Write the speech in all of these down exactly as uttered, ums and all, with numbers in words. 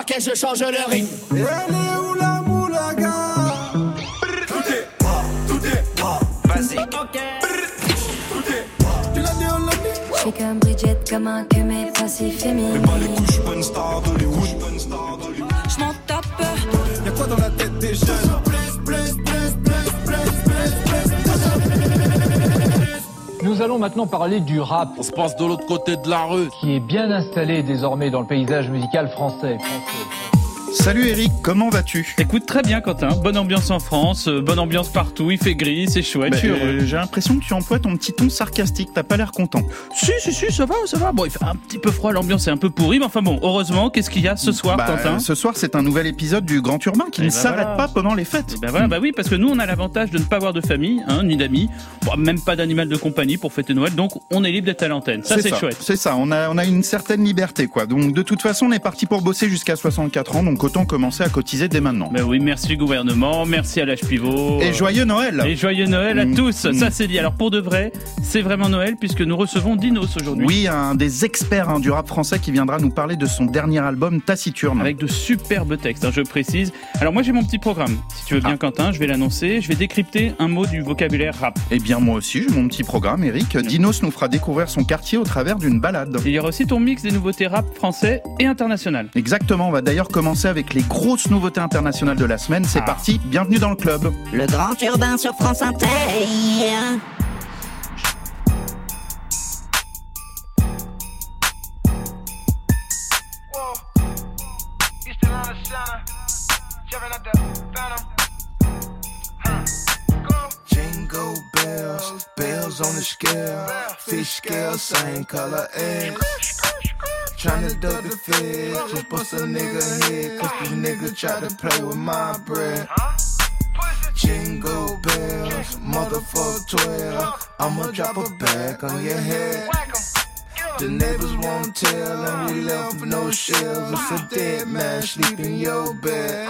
parquet, je change le rythme. Elle est où la moulaga? Tout est rap, tout est rap, basique. Ok. Tout est rap. Tu l'as dit, on l'a dit. J'suis comme Bridget, gamin que mes passifs féminines. Mais pas les couches, j'suis pas une star d'Hollywood. J'm'en tape. Y'a quoi dans la tête des jeunes? Nous allons maintenant parler du rap. On se passe de l'autre côté de la rue. Qui est bien installé désormais dans le paysage musical français. Salut Eric, comment vas-tu? Écoute, très bien Quentin, bonne ambiance en France, euh, bonne ambiance partout, il fait gris, c'est chouette, bah, je suis heureux. euh, J'ai l'impression que tu emploies ton petit ton sarcastique, t'as pas l'air content. Si, si, si, ça va, ça va. Bon, il fait un petit peu froid, l'ambiance est un peu pourrie, mais enfin bon, heureusement, qu'est-ce qu'il y a ce soir, bah, Quentin? Ce soir, c'est un nouvel épisode du Grand Urbain qui Et ne bah s'arrête voilà. pas pendant les fêtes. Et ben voilà, bah oui, parce que nous, on a l'avantage de ne pas avoir de famille, hein, ni d'amis, bon, même pas d'animal de compagnie pour fêter Noël, donc on est libre d'être à l'antenne. Ça, c'est, c'est chouette. C'est ça, on a, on a une certaine liberté, quoi. Donc, de toute façon, on est parti pour bosser jusqu'à soixante-quatre ans, donc autant commencer à cotiser dès maintenant. Ben oui, merci gouvernement, merci à l'âge pivot. Et joyeux Noël! Et joyeux Noël à Mmh. tous, Mmh. ça c'est dit. Alors pour de vrai, c'est vraiment Noël puisque nous recevons Dinos aujourd'hui. Oui, un des experts hein, du rap français qui viendra nous parler de son dernier album Taciturne. Avec de superbes textes, hein, je précise. Alors moi j'ai mon petit programme, si tu veux bien ah. Quentin, je vais l'annoncer, je vais décrypter un mot du vocabulaire rap. Eh bien moi aussi j'ai mon petit programme, Eric. Dinos nous fera découvrir son quartier au travers d'une balade. Et il y aura aussi ton mix des nouveautés rap français et internationales. Exactement, on va d'ailleurs commencer avec les grosses nouveautés internationales de la semaine. C'est ah. parti, bienvenue dans le club. Le Grand Urbain sur France Inter. Jingle bells, bells on the scale, fish scale, same color eggs. Tryna duck the feds, just bust a nigga head, cause these niggas try to play with my bread. Jingle bells, motherfucker twelve, I'ma drop a bag on your head. The neighbors won't tell, and we left with no shells. It's a dead man sleep in your bed.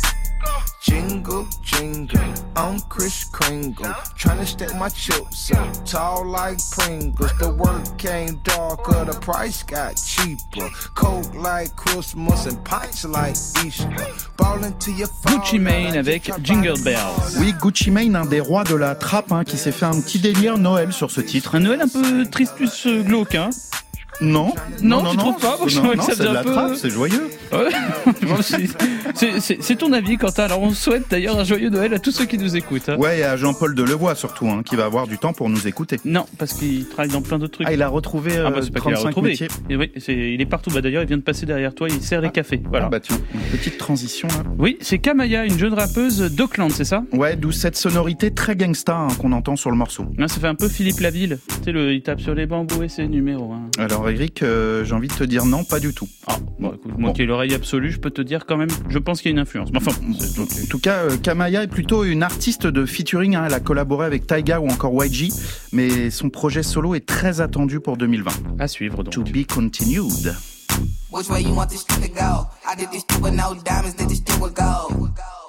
Jingle, jingle, I'm Chris Kringle, tryna stack my chips up, tall like Pringles. The work came darker, the price got cheaper. Coke like Christmas and pints like Easter. Ballin' to your phone. Gucci Mane avec Jingle Bells. Oui, Gucci Mane, un des rois de la trappe, hein, qui s'est fait un petit délire Noël sur ce titre. Un Noël un peu tristus glauque, hein. Non, non, non, tu non, trouves pas? Moi, je non, trouvais non, que ça c'est de faisait la un peu... trappe, c'est joyeux. Ouais. Bon, c'est, c'est, c'est, c'est ton avis, Quentin. Alors, on souhaite d'ailleurs un joyeux Noël à tous ceux qui nous écoutent. Hein. Ouais, et à Jean-Paul Delevoye surtout, hein, qui va avoir du temps pour nous écouter. Non, parce qu'il travaille dans plein d'autres trucs. Ah, il a retrouvé euh, ah bah, c'est pas trente-cinq qu'il a retrouvé. métiers. Et oui, c'est, il est partout. Bah, d'ailleurs, il vient de passer derrière toi, il sert ah. les cafés. Voilà. Ah bah tiens, une petite transition là. Oui, c'est Kamaya, une jeune rappeuse d'Auckland, c'est ça? Ouais, d'où cette sonorité très gangsta hein, qu'on entend sur le morceau. Ah, ça fait un peu Philippe Laville. Tu sais, le, il tape sur les bambous et c'est numéro un. Alors Eric, euh, j'ai envie de te dire non, pas du tout. Ah, bon, écoute, moi bon. qui ai l'oreille absolue, je peux te dire quand même, je pense qu'il y a une influence. Mais enfin, bon, en tout cas, euh, Kamaya est plutôt une artiste de featuring. Hein, elle a collaboré avec Taiga ou encore Y G, mais son projet solo est très attendu pour deux mille vingt. À suivre donc. To be continued. Which way you want this shit to go? I did this shit with no diamonds, did this shit with gold.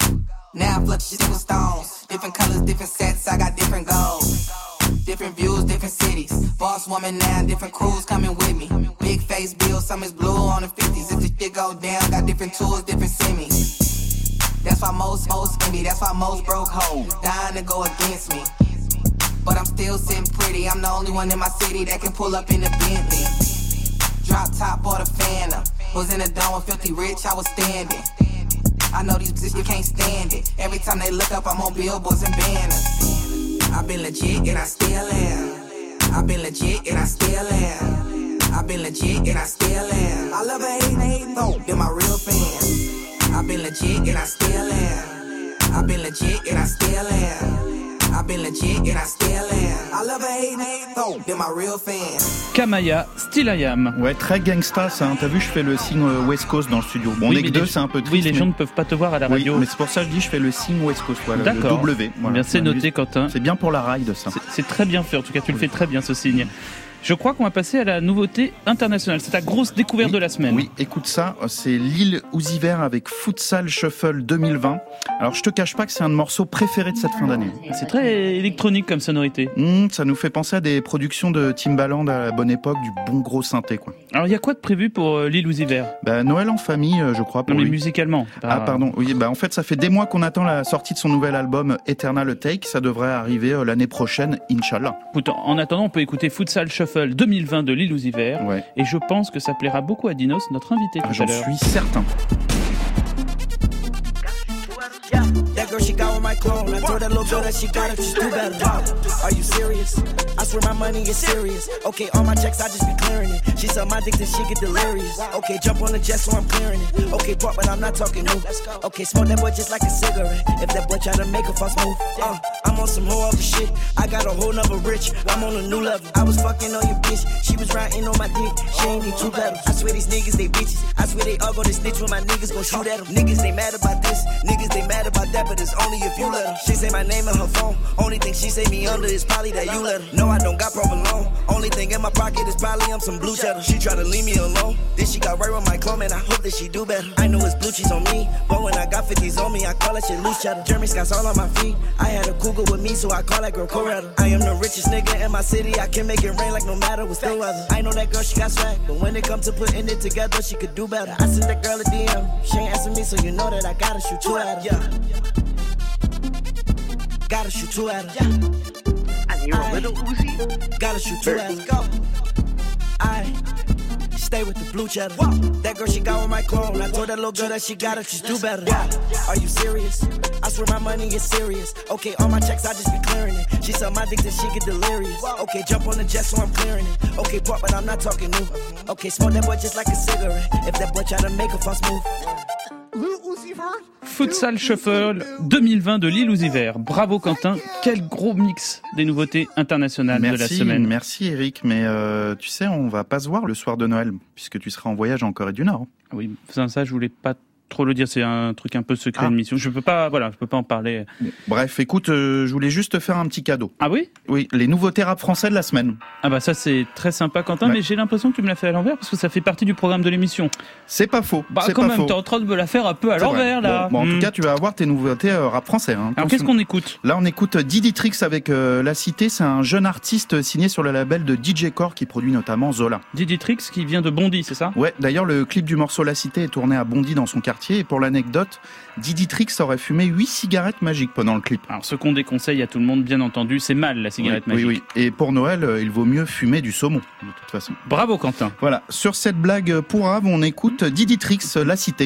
Now I fluctuate with stones. Different colors, different sets, I got different goals. Different views, different cities. Boss woman now, different crews coming with me. Big face bill, some is blue on the fifties. If the shit go down, got different tools, different semis. That's why most hoes envy, that's why most broke hoes dying to go against me. But I'm still sitting pretty, I'm the only one in my city that can pull up in the Bentley. Drop top or the Phantom. Was in the dome with filthy rich, I was standing. I know these bitches, you can't stand it. Every time they look up, I'm on billboards and banners. I've been legit and I still am. I've been legit and I still am. I've been legit and I still am. I love hating, hating, though, they're my real fans. I've been legit and I still am. I've been legit and I still am. I've been legit and I still am. I love hating, hating, though, they're my real fans. Kamaya, Still I Am. Ouais, très gangsta ça. Hein. T'as vu, je fais le signe West Coast dans le studio. Bon, oui, on est que deux, c'est un peu triste. Oui, les mais... gens ne peuvent pas te voir à la radio. Oui, mais c'est pour ça que je dis, je fais le signe West Coast. Voilà, d'accord. Le W. Voilà. Bien, c'est noté, Quentin. C'est bien pour la ride, ça. C'est, c'est très bien fait. En tout cas, tu le fais très bien, ce signe. Je crois qu'on va passer à la nouveauté internationale. C'est ta grosse découverte oui, de la semaine. Oui, écoute ça, c'est Lil Uzi Vert avec Futsal Shuffle deux mille vingt. Alors je te cache pas que c'est un de mes morceaux préférés de cette fin d'année. C'est très électronique comme sonorité. Mmh, ça nous fait penser à des productions de Timbaland à la bonne époque, du bon gros synthé quoi. Alors il y a quoi de prévu pour euh, Lil Uzi Vert? Bah Noël en famille, euh, je crois pour Non mais lui. musicalement. Pas... Ah pardon, oui, bah en fait ça fait des mois qu'on attend la sortie de son nouvel album Eternal Take, ça devrait arriver euh, l'année prochaine, Inch'Allah. Écoute, en attendant, on peut écouter Futsal Shuffle deux mille vingt de Lil Uzi Vert. Ouais. Et je pense que ça plaira beaucoup à Dinos, notre invité tout Ah, à j'en l'heure. suis certain. That girl, she got with my clone. I told that little girl that she got it, just do better. Are you serious? I swear my money is serious. Okay, all my checks, I just be clearing it. She said my dick, then she get delirious. Okay, jump on the jet, so I'm clearing it. Okay, pop, but I'm not talking new. Okay, smoke that boy just like a cigarette. If that boy try to make a fuss move, uh, I'm on some whole other shit. I got a whole nother rich. I'm on a new level. I was fucking on your bitch. She was riding on my dick. She ain't need two pedals. I swear these niggas, they bitches. I swear they all gonna snitch when my niggas gon' shoot at them. Niggas, they mad about this. Niggas, they mad about that, but it's only if you let her. She say my name in her phone. Only thing she say me under is probably that you let her. No, I don't got provolone. Only thing in my pocket is probably I'm some blue cheddar. She try to leave me alone. Then she got right with my clone, man. I hope that she do better. I know it's blue cheese on me, but when I got fifties on me, I call that shit loose cheddar. Jeremy Scott's all on my feet. I had a cougar with me, so I call that girl Coretta. I am the richest nigga in my city. I can make it rain like no matter what's the weather. I know that girl, she got swag, but when it comes to putting it together, she could do better. I sent that girl a D M. She ain't answer me, so you know that I gotta shoot two at her. Yeah. Gotta shoot two at her. Yeah. And you're a little Uzi. Gotta shoot two at her. Go. I stay with the blue cheddar. Whoa. That girl, she got with my clone. I told that little girl that she got it, just do better. Yeah. Are you serious? I swear my money is serious. Okay, all my checks, I just be clearing it. She said my dick, then she get delirious. Okay, jump on the jet, so I'm clearing it. Okay, pop, but I'm not talking new. Okay, smoke that boy just like a cigarette. If that boy try to make a fuss move. Futsal Shuffle deux mille vingt de Lil Uzi Vert. Bravo Quentin, quel gros mix des nouveautés internationales merci, de la semaine. Merci Eric, mais euh, tu sais, on va pas se voir le soir de Noël, puisque tu seras en voyage en Corée du Nord. Oui, ça, ça je voulais pas trop le dire, c'est un truc un peu secret ah. de mission. Je peux pas, voilà, je peux pas en parler. Bref, écoute, euh, je voulais juste te faire un petit cadeau. Ah oui? Oui, les nouveautés rap français de la semaine. Ah bah ça c'est très sympa Quentin, ouais. Mais j'ai l'impression que tu me l'as fait à l'envers parce que ça fait partie du programme de l'émission. C'est pas faux. Bah c'est quand pas même, faux. t'es en train de me la faire un peu à l'envers là. Bon, bon, en mmh. tout cas, tu vas avoir tes nouveautés euh, rap français. Hein. Alors qu'est-ce qu'on écoute? Là, on écoute Diditrix avec euh, La Cité. C'est un jeune artiste signé sur le label de D J Core qui produit notamment Zola. Diditrix qui vient de Bondy, c'est ça? Ouais. D'ailleurs, le clip du morceau La Cité est tourné à Bondy dans son quartier. Et pour l'anecdote, Diditrix aurait fumé huit cigarettes magiques pendant le clip. Alors ce qu'on déconseille à tout le monde, bien entendu, c'est mal la cigarette oui, magique. Oui, oui. Et pour Noël, euh, il vaut mieux fumer du saumon, de toute façon. Bravo Quentin. Voilà. Sur cette blague pourrave, on écoute Diditrix, La Cité.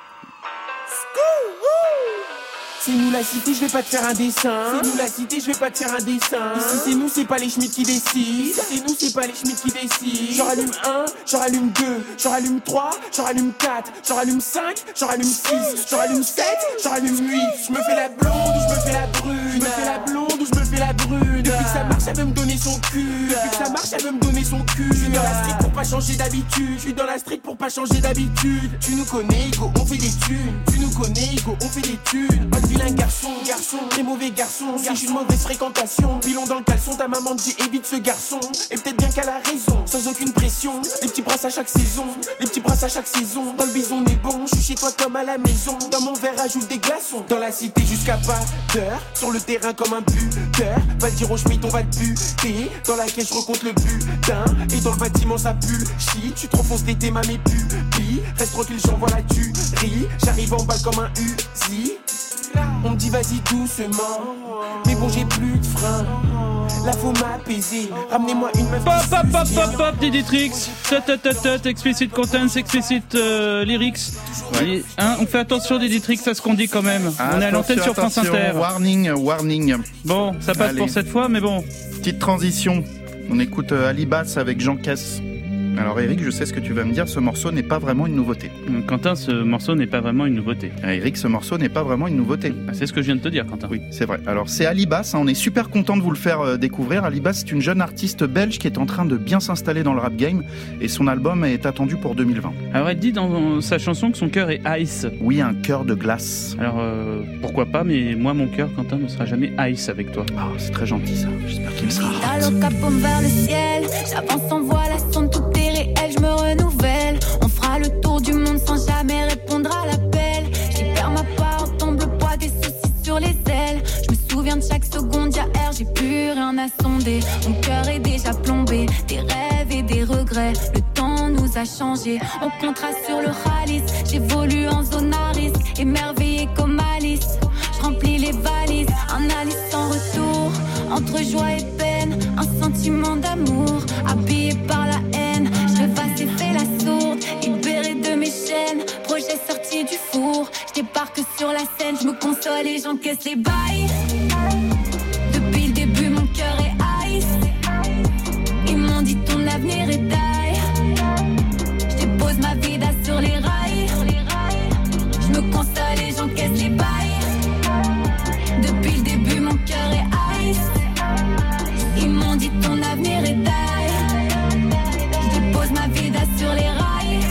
C'est nous la cité, je vais pas te faire un dessin. C'est nous la cité, je vais pas te faire un dessin. Ici c'est nous, c'est pas les schmitts qui décident. C'est nous, c'est pas les schmitts qui décident. J'en rallume un, j'en rallume deux, j'en rallume trois, j'en rallume quatre, j'en rallume cinq, j'en rallume six, j'en rallume sept, j'en rallume huit. Je me fais la blonde ou je me fais la brune. Je me fais la blonde ou je me fais la brune. Depuis que ça marche, elle veut me donner son cul. Depuis que ça marche, elle veut me donner son cul. Je suis dans la street pour pas changer d'habitude. Je suis dans la street pour pas changer d'habitude. Tu nous connais, go, on fait des thunes. Tu nous connais, go, on fait des thunes. Vilain garçon, garçon, très mauvais garçon. Si j'ai une mauvaise fréquentation, pilon dans le caleçon, ta maman dit évite ce garçon. Et peut-être bien qu'elle a raison, sans aucune pression. Les petits brasses à chaque saison, les petits brasses à chaque saison. Dans le bison on est bon, je suis chez toi comme à la maison. Dans mon verre ajoute des glaçons. Dans la cité jusqu'à pas d'heure, sur le terrain comme un buteur. Va le dire au schmitt, on va te buter. Dans la caisse je recompte le butin. Et dans le bâtiment ça pue, shit. Tu trop fonce d'été ma mes pupilles. Reste tranquille, j'envoie la tuerie. J'arrive en balle comme un Uzi. On me dit vas-y doucement, mais bon j'ai plus de frein. Là faut m'apaiser, ramenez-moi une meuf. Pop pop pop pop pop Diditrix, tut tut tut tut, explicit content, explicit euh, lyrics. Ouais. Hein, on fait attention Diditrix à ce qu'on dit quand même. Ah, on est à l'antenne sur France Inter. Warning, warning. Bon, ça passe. Allez. Pour cette fois, mais bon. Petite transition. On écoute euh, Alibas avec Jean Caisse. Alors Eric, je sais ce que tu vas me dire, ce morceau n'est pas vraiment une nouveauté. Quentin, ce morceau n'est pas vraiment une nouveauté. Eric, ce morceau n'est pas vraiment une nouveauté. Bah, c'est ce que je viens de te dire, Quentin. Oui, c'est vrai. Alors c'est Alibas, hein, on est super content de vous le faire euh, découvrir. Alibas, c'est une jeune artiste belge qui est en train de bien s'installer dans le rap game et son album est attendu pour deux mille vingt. Alors elle dit dans sa chanson que son cœur est ice. Oui, un cœur de glace. Alors euh, pourquoi pas, mais moi mon cœur, Quentin, ne sera jamais ice avec toi. Ah, oh, c'est très gentil ça, j'espère qu'il me sera. T'as le capot vers le ciel, j'avance en voie, la sonde, tout est réel, je me renouvelle. On fera le tour du monde sans jamais répondre à l'appel. J'y perds ma part, tombe le poids des soucis sur les ailes. Je me souviens de chaque seconde, y'a air, j'ai plus rien à sonder. Mon cœur est déjà plombé, des rêves et des regrets. Le temps nous a changé, on comptera sur le Khalis. J'évolue en zone à risque, émerveillé comme Alice. Je remplis les valises, un Alice sans retour. Entre joie et peine, un sentiment d'amour. Habillé par la haine, je rêvasse et fais la sourde. Libérée de mes chaînes, projet sorti du four. Je débarque sur la scène, je me console et j'encaisse les bails. Depuis le début, mon cœur est ice. Ils m'ont dit ton avenir est die. Je dépose ma vida sur les rails. Je me console et j'encaisse les bails. Depuis le début, mon cœur est ice. Ils m'ont dit ton avenir est die. Je dépose ma vida sur les rails.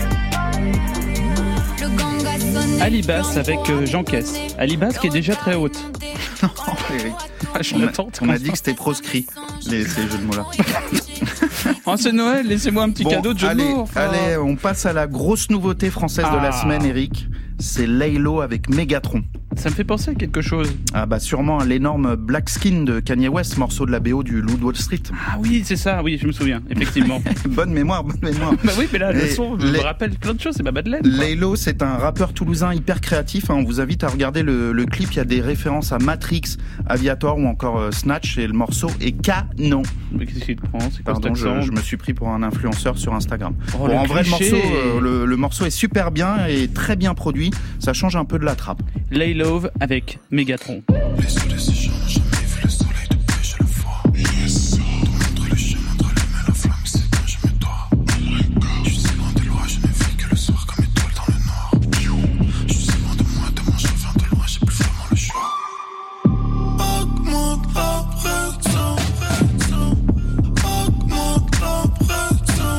Le gang a sonné. Alibas avec euh, J'encaisse. Alibas qui est déjà très haute. Non, Eric. Ah, je on, l'attends, a, on a dit que c'était proscrit, les, ces jeux de mots-là. Oh, c'est Noël, laissez-moi un petit bon, cadeau de jeu allez, de mots. Enfin. Allez, on passe à la grosse nouveauté française ah. de la semaine, Eric. C'est Laylo avec Mégatron. Ça me fait penser à quelque chose. Ah bah sûrement à l'énorme Black Skin de Kanye West, morceau de la B O du Loup de Wall Street. Ah oui, c'est ça, oui, je me souviens, effectivement. Bonne mémoire, bonne mémoire. Bah oui, mais là, le son me les... rappelle plein de choses, c'est ma Madeleine. Laylo, c'est un rappeur toulousain hyper créatif. Hein. On vous invite à regarder le, le clip, il y a des références à Matrix, Aviator ou encore euh, Snatch, et le morceau est canon. Mais qu'est-ce qu'il te prend? C'est quoi Pardon, cet accent? je, je me suis pris pour un influenceur sur Instagram. Oh, bon, en vrai, le morceau, est... euh, le, le morceau est super bien et très bien produit. Ça change un peu de la trappe. Laylo avec Mégatron. Les soleils s'échangent, jamais vu le soleil de près, je le vois. Yes. Tout montre le chemin, entre les mains, la flamme s'éteint, je mets toi. Je suis si loin de loin, je ne vis que le soir comme étoile dans le noir. Je suis si loin de moi, de mon chauffeur de loin, j'ai plus vraiment le choix. Augmente la pression, pression. Augmente la pression.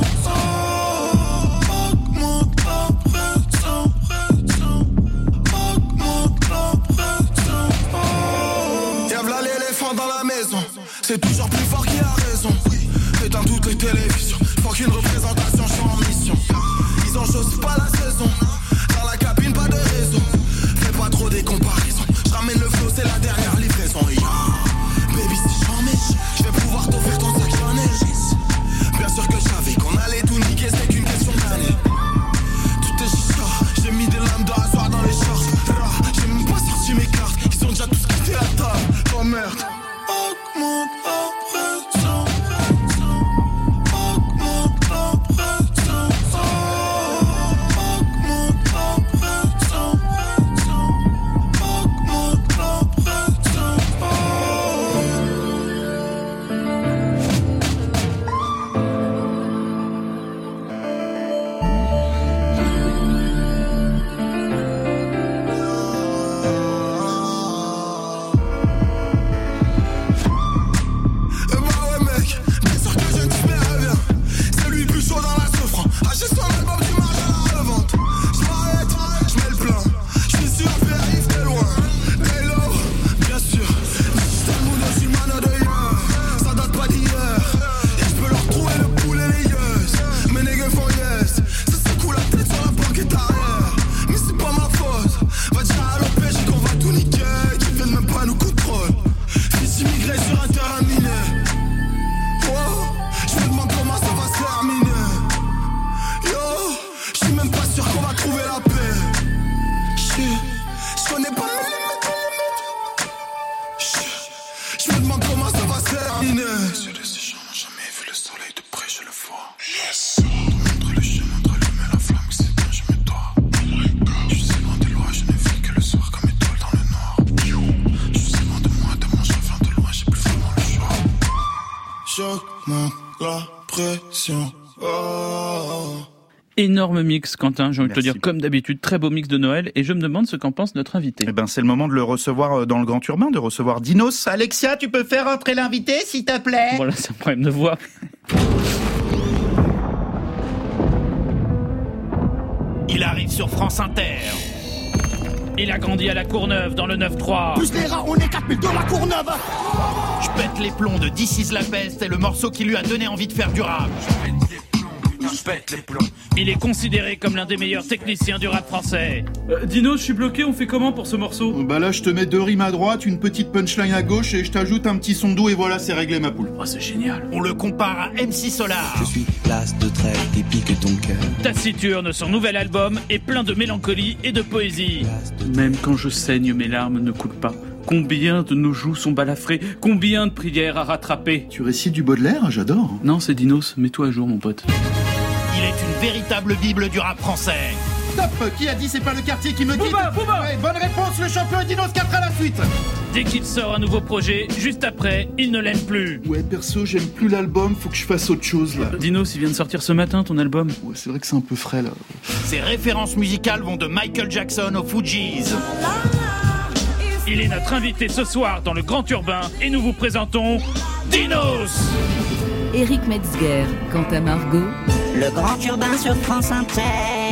Augmente la pression, pression. Augmente la pression. Y'a v'là l'éléphant dans la maison. C'est toujours plus fort qui a raison. Éteins toutes les télévisions. Faut qu'une représentation, je suis en mission. Ils ont chose, c'est pas la saison. Dans la cabine, pas de réseau. Fais pas trop des comparaisons. Je ramène le flow, c'est la dernière livraison. Yeah. Baby, si j'en mets, je vais pouvoir t'offrir ton sac Chanel. Bien sûr que je savais qu'on allait tout niquer, c'est qu'une question d'année. Tout est chicha, j'ai mis des lames de rasoir dans les shorts. J'ai même pas sorti mes cartes, ils ont déjà tous quitté la table. Oh merde. Augmente la pression, pression. Augmente la pression. Augmente la pression, pression. Augmente la pression. Eh bah ouais mec, bien sûr que je ne t'espérais bien. C'est lui le plus chaud dans la souffrance. Achète son album, tu marches à la revente. Je m'arrête, je mets le plein. Je suis sûr que arrive de loin. Laylo, bien sûr. C'est le mood aussi man de hier. Ça date pas d'hier. Et je peux leur trouver le poulet les yes. Mes nègres font yes. Ça secoue la tête sur la banquette arrière. Mais c'est pas ma faute. Va dire à l'O P J qu'on va tout niquer. Qu'ils viennent même pas nous contrôler. Fils immigré sur un terrain miné. Oh, je me demande comment ça va se terminer. Yo, je suis même pas sûr qu'on va trouver la paix. Je je connais pas mes limites. Je me demande comment ça va se terminer. Sur les échanges, jamais vu le soleil de près, je le vois. Yes. Tout montre le chemin, entre les mains, la flamme s'éteint, je mets toi. Je suis si loin de loin, je ne vis que le soir comme étoile dans le noir. Je suis si loin de moi, de mon chauffeur de loin, j'ai plus vraiment le choix. J'augmente la pression. Oh. Énorme mix, Quentin, j'ai envie de te Merci. dire, comme d'habitude, très beau mix de Noël, et je me demande ce qu'en pense notre invité. Eh ben, c'est le moment de le recevoir dans le Grand Urbain, de recevoir Dinos. Alexia, tu peux faire entrer l'invité, s'il te plaît? Voilà, c'est un problème de voix. Il arrive sur France Inter. Il a grandi à la Courneuve, dans le neuf trois. Plus les rats, on est quatre mille de la Courneuve. Je pète les plombs de This Is La Peste, est le morceau qui lui a donné envie de faire du rap. Je pète les plombs. Il est considéré comme l'un des meilleurs techniciens du rap français. Euh, Dino, je suis bloqué, on fait comment pour ce morceau? Bah là, je te mets deux rimes à droite, une petite punchline à gauche et je t'ajoute un petit son doux et voilà, c'est réglé ma poule. Oh, c'est génial. On le compare à M C Solar. Je suis l'as de trait qui pique ton cœur. Taciturne, son nouvel album est plein de mélancolie et de poésie. Même quand je saigne, mes larmes ne coulent pas. Combien de nos joues sont balafrées? Combien de prières à rattraper? Tu récites du Baudelaire? J'adore. Non, c'est Dinos, mets-toi à jour, mon pote. Il est une véritable bible du rap français. Stop! Qui a dit c'est pas le quartier qui me quitte? Booba, Booba. Ouais, bonne réponse, le champion est Dinos quatre à la suite. Dès qu'il sort un nouveau projet, juste après, il ne l'aime plus. Ouais, perso, j'aime plus l'album, faut que je fasse autre chose là. Dinos, il vient de sortir ce matin ton album. Ouais, c'est vrai que c'est un peu frais là. Ses références musicales vont de Michael Jackson aux Fugees. Il est notre invité ce soir dans le Grand Urbain et nous vous présentons Dinos. Éric Metzger, quant à Margot. Le Grand Urbain sur France Inter.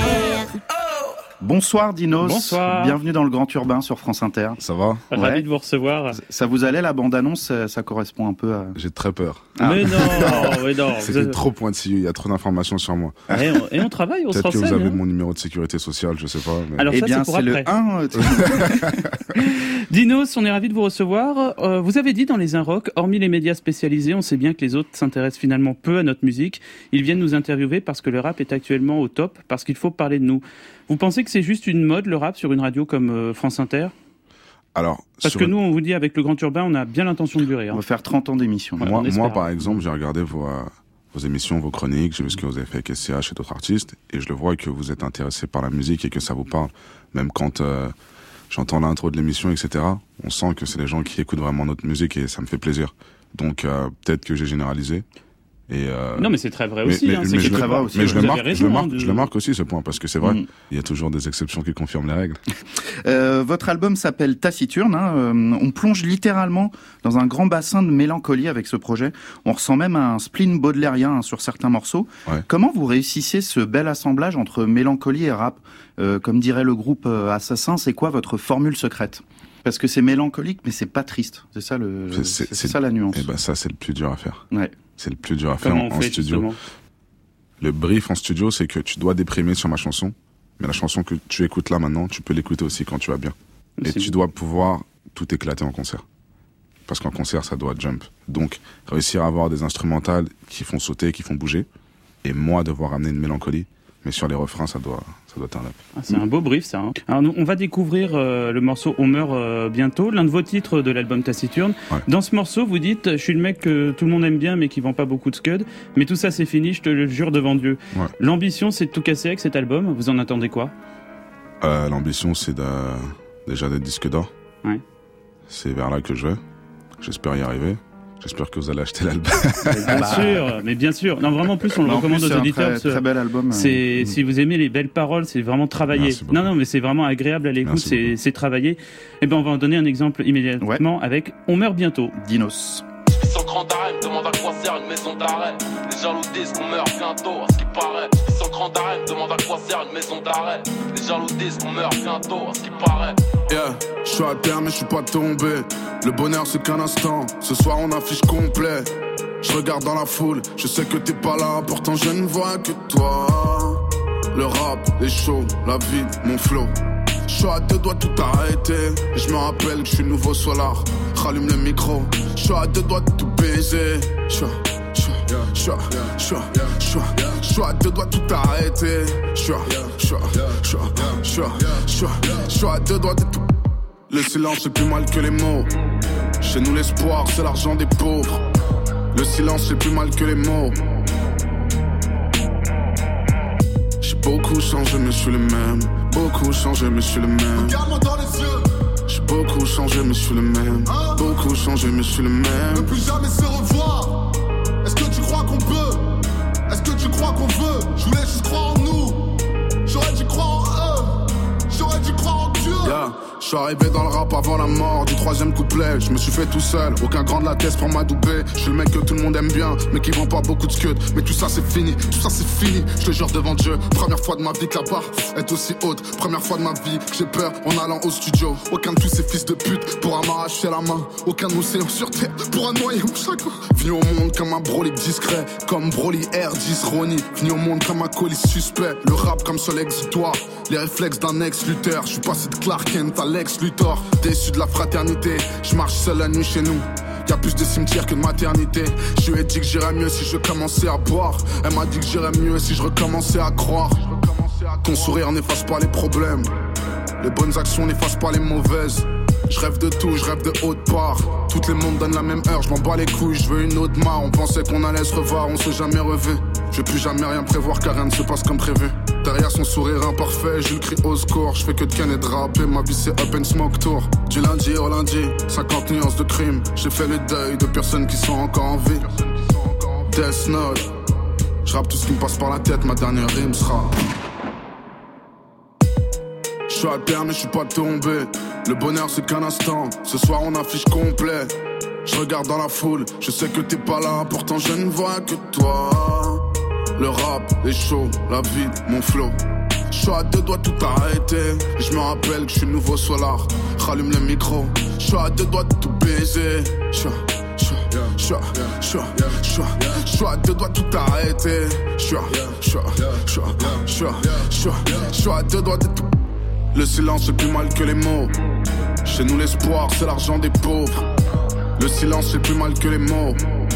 Bonsoir Dinos. Bonsoir. Bienvenue dans le Grand Urbain sur France Inter. Ça va? Ravi Ouais. de vous recevoir. Ça vous allait la bande-annonce? Ça, ça correspond un peu à... J'ai très peur. Ah. Mais non, mais non. C'est Vous avez- trop pointilleux, il y a trop d'informations sur moi. Et on, et on travaille, on se Peut-être que vous renseigne. avez hein. mon numéro de sécurité sociale, je sais pas. Mais... Alors Eh ça, bien, c'est pour c'est le après. un. euh, Dinos, on est ravis de vous recevoir. Euh, vous avez dit dans les Inrocks, hormis les médias spécialisés, on sait bien que les autres s'intéressent finalement peu à notre musique. Ils viennent nous interviewer parce que le rap est actuellement au top, parce qu'il faut parler de nous. Vous pensez que c'est juste une mode, le rap, sur une radio comme euh, France Inter? Alors, Parce sur que une- nous, on vous dit, avec le Grand Urbain, on a bien l'intention de durer. On Hein. va faire trente ans d'émission. Ouais, moi, on espère. moi, par exemple, j'ai regardé vos, euh, vos émissions, vos chroniques, j'ai vu ce que vous avez fait avec S C H et d'autres artistes, et je le vois que vous êtes intéressé par la musique et que ça vous parle. Même quand euh, j'entends l'intro de l'émission, et cetera, on sent que c'est des gens qui écoutent vraiment notre musique et ça me fait plaisir. Donc, euh, peut-être que j'ai généralisé. Et euh, Non, mais c'est très vrai mais, aussi. mais, hein, mais c'est je, quelque le, part- aussi, mais je, vous le avez marque, raison, je, le hein, marque, de- je le marque aussi ce point parce que c'est vrai, Mm. il y a toujours des exceptions qui confirment les règles. Euh, votre album s'appelle Taciturne. Hein, euh, on plonge littéralement dans un grand bassin de mélancolie avec ce projet. On ressent même un spleen baudelairien hein, sur certains morceaux. Ouais. Comment vous réussissez ce bel assemblage entre mélancolie et rap? euh, Comme dirait le groupe euh, Assassin, c'est quoi votre formule secrète? Parce que c'est mélancolique, mais c'est pas triste. C'est ça le, C'est- c'est, c'est- c'est ça la nuance. Et ben ça, c'est le plus dur à faire. Ouais. C'est le plus dur à faire Comment en, on en fait, studio. justement? Le brief en studio, c'est que tu dois déprimer sur ma chanson, mais la chanson que tu écoutes là maintenant, tu peux l'écouter aussi quand tu vas bien. Et C'est tu bon. dois pouvoir tout éclater en concert. Parce qu'en concert, ça doit jump. Donc, réussir à avoir des instrumentales qui font sauter, qui font bouger, et moi devoir amener une mélancolie, mais sur les refrains, ça doit, ça doit être un rap. Ah, c'est un beau brief, ça. Hein. Alors, nous, on va découvrir euh, le morceau On meurt euh, bientôt, l'un de vos titres de l'album Taciturne. Ouais. Dans ce morceau, vous dites, je suis le mec que tout le monde aime bien, mais qui vend pas beaucoup de scud. Mais tout ça, c'est fini, je te le jure devant Dieu. Ouais. L'ambition, c'est de tout casser avec cet album. Vous en attendez quoi? Euh, l'ambition, c'est de, déjà d'être disque d'or. Ouais. C'est vers là que je vais. J'espère y arriver. J'espère que vous allez acheter l'album. Mais bien sûr, mais bien sûr. Non, vraiment, en plus, on le En recommande plus, aux c'est un auditeurs. très, parce que très bel album. C'est, euh, si vous aimez les belles paroles, c'est vraiment travaillé. Merci beaucoup. Non, non, mais c'est vraiment agréable à l'écoute, Merci c'est, beaucoup. c'est travaillé. Et ben, on va en donner un exemple immédiatement avec On meurt bientôt. Dinos. Ils sont grands d'arrêt, me demandent à quoi sert une maison d'arrêt. Les jaloux disent qu'on meurt bientôt, à ce qui paraît. Ils sont grands d'arrêt, me demandent à quoi sert une maison d'arrêt. Les jaloux disent qu'on meurt bientôt, à ce qui paraît. Yeah, je suis à terre mais je suis pas tombé. Le bonheur c'est qu'un instant. Ce soir on affiche complet. Je regarde dans la foule, je sais que t'es pas là. Pourtant je ne vois que toi. Le rap, les shows, la vie, mon flow. Je suis à deux doigts de tout arrêter. Et je me rappelle que je suis nouveau solar. Rallume le micro, je suis à deux doigts de tout baiser. Je suis à, je suis à, je suis à, je suis à, je suis à, je suis à deux doigts de tout arrêter. Je suis à, je suis à, je suis à, je suis à, je suis à, je suis à deux doigts de tout. Le silence c'est plus mal que les mots. Chez nous l'espoir c'est l'argent des pauvres. Le silence c'est plus mal que les mots. J'ai beaucoup changé mais je suis le même. Beaucoup changé mais je suis le même. Regarde-moi dans les yeux. J'ai beaucoup changé mais je suis le même. Hein? Beaucoup changé mais je suis le même. Ne plus jamais se revoir. Est-ce que tu crois qu'on peut? Est-ce que tu crois qu'on Je suis arrivé dans le rap avant la mort du troisième couplet. Je me suis fait tout seul, aucun grand de la tête pour m'adouber. Je suis le mec que tout le monde aime bien, mais qui vend pas beaucoup de scuds. Mais tout ça c'est fini, tout ça c'est fini. Je te jure devant Dieu, première fois de ma vie que la barre est aussi haute. Première fois de ma vie que j'ai peur en allant au studio. Aucun de tous ces fils de pute pourra m'arracher la main. Aucun océan sur terre pourra noyer mon chagrin. Venu au monde comme un Broly discret, comme Broly R dix Ronnie. Venu au monde comme un colis suspect. Le rap comme seul exitoire, les réflexes d'un ex-lutteur. Je suis passé de Clark Kent à Lex Luthor. Déçu de la fraternité, je marche seul la nuit chez nous. Y'a plus de cimetières que de maternité. Je lui ai dit que j'irais mieux si je commençais à boire. Elle m'a dit que j'irais mieux si je recommençais à croire. Ton sourire n'efface pas les problèmes, les bonnes actions n'effacent pas les mauvaises. Je rêve de tout, je rêve de haute part. Toutes les mondes donnent la même heure, je m'en bats les couilles, je veux une autre mare. On pensait qu'on allait se revoir, on s'est jamais revu. Je vais plus jamais rien prévoir car rien ne se passe comme prévu. Derrière son sourire imparfait, je lui crie au score. Je fais que de ken et de rapper, ma vie c'est up and smoke tour. Du lundi au lundi, cinquante nuances de crime. J'ai fait le deuil de personnes qui sont encore en vie. Death Note, je rappe tout ce qui me passe par la tête, ma dernière rime sera. Je suis à terre mais je suis pas tombé. Le bonheur c'est qu'un instant, ce soir on affiche complet. Je regarde dans la foule, je sais que t'es pas là, pourtant je ne vois que toi. Le rap, les shows, la vie, mon flow. Je suis à deux doigts tout arrêter. Et je me rappelle que je suis nouveau solar. Rallume le micro, je suis à deux doigts de tout baiser. Je suis je suis je suis je suis je suis je suis à deux doigts tout arrêter. Je suis je suis je suis je suis je suis à deux doigts de tout. Le silence c'est plus mal que les mots. Chez nous l'espoir c'est l'argent des pauvres. Le silence c'est plus mal que les mots.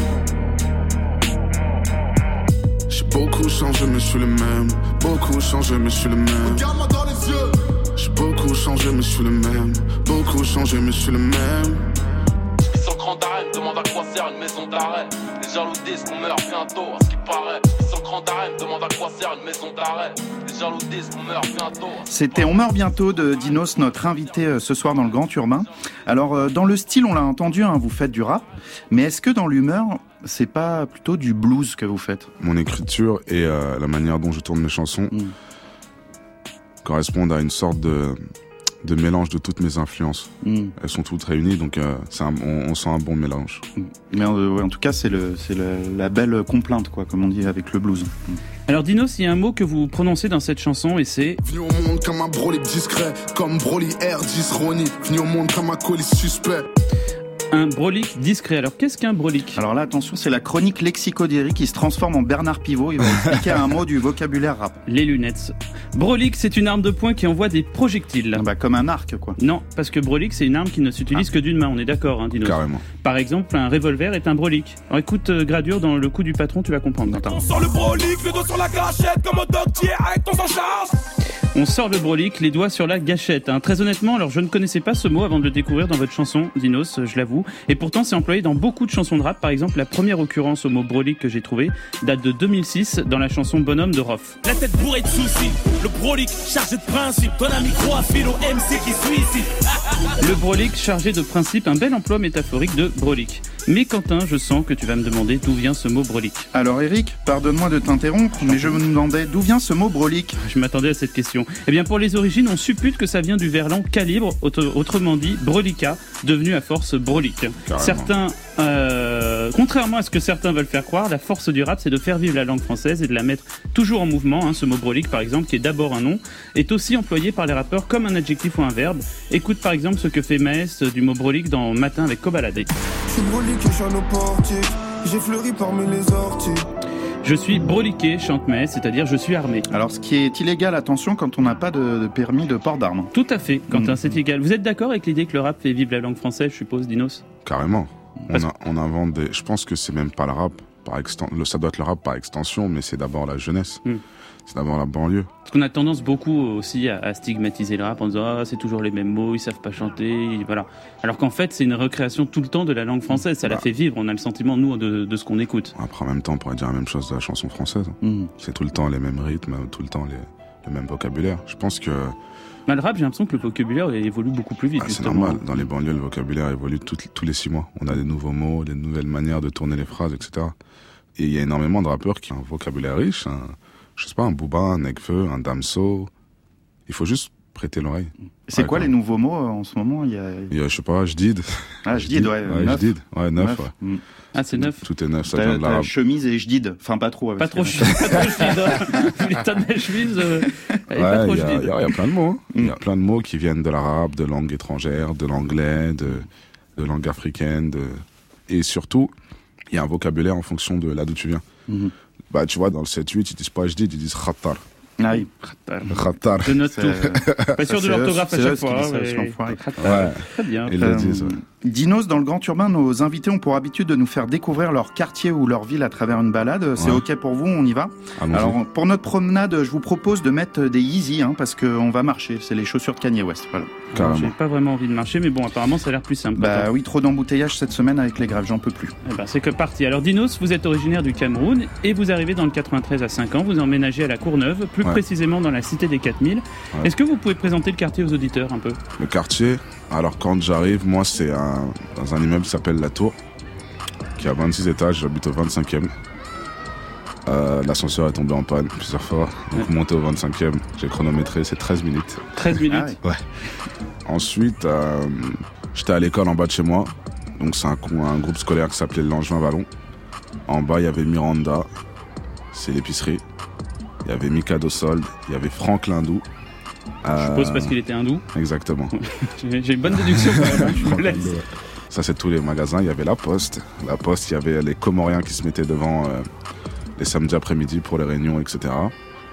J'ai beaucoup changé mais je suis le même. Beaucoup changé mais je suis le même. Regarde-moi dans les yeux. J'ai beaucoup changé mais je suis le même. Beaucoup changé mais je suis le même. Ils sont grands d'arène, demande à quoi sert une maison d'arrêt. Les jaloux disent qu'on meurt bientôt, à ce qui paraît. Ils sont grands d'arène, demande à quoi sert une maison d'arrêt. Les jaloux disent qu'on meurt bientôt. C'était On meurt bientôt de Dinos, notre invité ce soir dans le Grand Urbain. Alors dans le style, on l'a entendu, hein, vous faites du rap, mais est-ce que dans l'humeur, c'est pas plutôt du blues que vous faites? Mon écriture et euh, la manière dont je tourne mes chansons mmh. correspondent à une sorte de, de mélange de toutes mes influences. Mmh. Elles sont toutes réunies, donc euh, c'est un, on, on sent un bon mélange. Mmh. Mais euh, ouais, en tout cas, c'est, le, c'est le, la belle complainte, quoi, comme on dit avec le blues. Mmh. Alors Dinos, il y a un mot que vous prononcez dans cette chanson et c'est... Venu au monde comme un Broly discret, comme Broly R dix Ronnie. Venu au monde comme un colis suspect. Un brolique discret. Alors, qu'est-ce qu'un brolique? Alors là, attention, c'est la chronique Lexico d'Eric qui se transforme en Bernard Pivot. Il va expliquer un mot du vocabulaire rap. Les lunettes. Brolique, c'est une arme de poing qui envoie des projectiles. Ah bah, comme un arc, quoi. Non, parce que brolique, c'est une arme qui ne s'utilise ah. que d'une main. On est d'accord, hein, Dino. Carrément. Par exemple, un revolver est un brolique. Alors, écoute, euh, Gradure, dans le coup du patron, tu vas comprendre. On sort le brolique, le dos sur la gâchette, comme un doctier avec ton s'en charge. On sort le brolique, les doigts sur la gâchette. Hein. Très honnêtement, alors je ne connaissais pas ce mot avant de le découvrir dans votre chanson, Dinos, je l'avoue. Et pourtant, c'est employé dans beaucoup de chansons de rap. Par exemple, la première occurrence au mot brolique que j'ai trouvé date de deux mille six dans la chanson Bonhomme de Rof. La tête bourrée de soucis, le brolique chargé de principe. Donne un micro à Philo M C qui suicide. Le brolique chargé de principe, un bel emploi métaphorique de brolique. Mais Quentin, je sens que tu vas me demander d'où vient ce mot brolique. Alors Eric, pardonne-moi de t'interrompre, mais je me demandais d'où vient ce mot brolique. Je m'attendais à cette question. Eh bien pour les origines, on suppute que ça vient du verlan calibre, autrement dit brolica, devenu à force brolique. Carrément. Certains, euh, contrairement à ce que certains veulent faire croire, la force du rap c'est de faire vivre la langue française et de la mettre toujours en mouvement. Hein. Ce mot brolique par exemple, qui est d'abord un nom, est aussi employé par les rappeurs comme un adjectif ou un verbe. Écoute par exemple ce que fait Maes du mot brolique dans Matin avec Kobalade. Je suis brolique et je suis un portique, j'ai fleuri parmi les orties. Je suis broliqué, chante Maes, c'est-à-dire je suis armé. Alors ce qui est illégal, attention, quand on n'a pas de, de permis de port d'armes. Tout à fait, Quentin, mmh. c'est illégal. Vous êtes d'accord avec l'idée que le rap fait vivre la langue française, je suppose, Dinos? Carrément. On, a, on invente des... Je pense que c'est même pas le rap, par exten... ça doit être le rap par extension, mais c'est d'abord la jeunesse. Mmh. C'est d'abord la banlieue. Parce qu'on a tendance beaucoup aussi à, à stigmatiser le rap en disant ah, c'est toujours les mêmes mots, ils savent pas chanter, voilà. Alors qu'en fait c'est une recréation tout le temps de la langue française, ça bah. la fait vivre, on a le sentiment nous de, de ce qu'on écoute. Après en même temps on pourrait dire la même chose de la chanson française. Mmh. C'est tout le temps les mêmes rythmes, tout le temps les, le même vocabulaire. Je pense que... Bah, le rap, j'ai l'impression que le vocabulaire évolue beaucoup plus vite. Ah, c'est normal, dans les banlieues le vocabulaire évolue tout, tous les six mois. On a des nouveaux mots, des nouvelles manières de tourner les phrases, et cetera. Et il y a énormément de rappeurs qui ont un vocabulaire riche, un... je sais pas, un Booba, un Nekfeu, un Damso. Il faut juste prêter l'oreille. C'est ouais, quoi quand les nouveaux mots euh, en ce moment? Il y a... Il y a, je sais pas, jdid. Ah, jdid, ouais. Ouais, neuf. jdid. Ouais, neuf, Neuf. ouais. Mm. Ah, c'est neuf. Tout est neuf, ça T'as, vient de t'as l'arabe. chemise et jdid. Enfin, pas trop. Pas trop jdid. Pas trop jdid. Hein. L'état de la chemise, euh, elle est Ouais, pas trop il y, a- jdid. il y a- il y a plein de mots. hein. Mm. Il y a plein de mots qui viennent de l'arabe, de langue étrangère, de l'anglais, de, de langue africaine. De... Et surtout, il y a un vocabulaire en fonction de là d'où tu viens. Mhm. Bah, tu vois, dans le sept huit, ils disent pas jdid, ils disent khattar. Ah oui. Khattar. Je note C'est- tout. Pas sûr de c'est l'orthographe eux- à c'est chaque eux qui fois. disent ça, mais- c'est l'enfoiré. Ouais. Très bien. Ils le Euh, disent, ouais. Dinos, dans le Grand Urbain, nos invités ont pour habitude de nous faire découvrir leur quartier ou leur ville à travers une balade. C'est Ouais. OK pour vous, on y va? Allons-y. Alors, pour notre promenade, je vous propose de mettre des Yeezy, hein, parce qu'on va marcher. C'est les chaussures de Kanye West. Voilà. Carrément. J'ai pas vraiment envie de marcher, mais bon, apparemment, ça a l'air plus simple. Bah Attends. oui, trop d'embouteillages cette semaine avec les grèves, j'en peux plus. Eh ben, c'est que parti. Alors, Dinos, vous êtes originaire du Cameroun et vous arrivez dans le quatre-vingt-treize à cinq ans. Vous emménagez à la Courneuve, plus Ouais. précisément dans la cité des quatre mille. Ouais. Est-ce que vous pouvez présenter le quartier aux auditeurs un peu? Le quartier, alors quand j'arrive, moi c'est un, dans un immeuble qui s'appelle La Tour, qui a vingt-six étages, j'habite au vingt-cinquième. Euh, l'ascenseur est tombé en panne plusieurs fois, donc Ouais. monter au vingt-cinquième, j'ai chronométré, c'est treize minutes. treize minutes. Ah oui. Ouais. Ensuite, euh, j'étais à l'école en bas de chez moi, donc c'est un, cou- un groupe scolaire qui s'appelait Langevin Vallon. En bas, il y avait Miranda, c'est l'épicerie. Il y avait Mikado Solde, il y avait Franck Lindou. Je suppose parce qu'il était hindou. Exactement. J'ai j'ai une bonne déduction quand même. hein, Je me laisse. Ça, c'est tous les magasins. Il y avait La Poste. La Poste, il y avait les Comoriens qui se mettaient devant euh, les samedis après-midi pour les réunions, et cetera.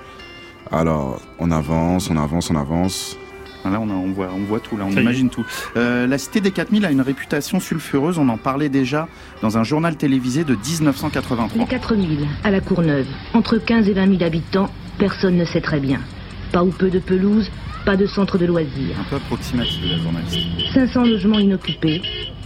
Alors, on avance, on avance, on avance. Là, on, a- on, voit, on voit tout, là, on Ça y est. imagine tout. Euh, la cité des quatre mille a une réputation sulfureuse, on en parlait déjà dans un journal télévisé de dix-neuf cent quatre-vingt-trois. Les quatre mille, à la Courneuve, entre quinze et vingt mille habitants, personne ne sait très bien. Pas ou peu de pelouse, pas de centre de loisirs. Un peu approximatif, la journaliste. cinq cents logements inoccupés,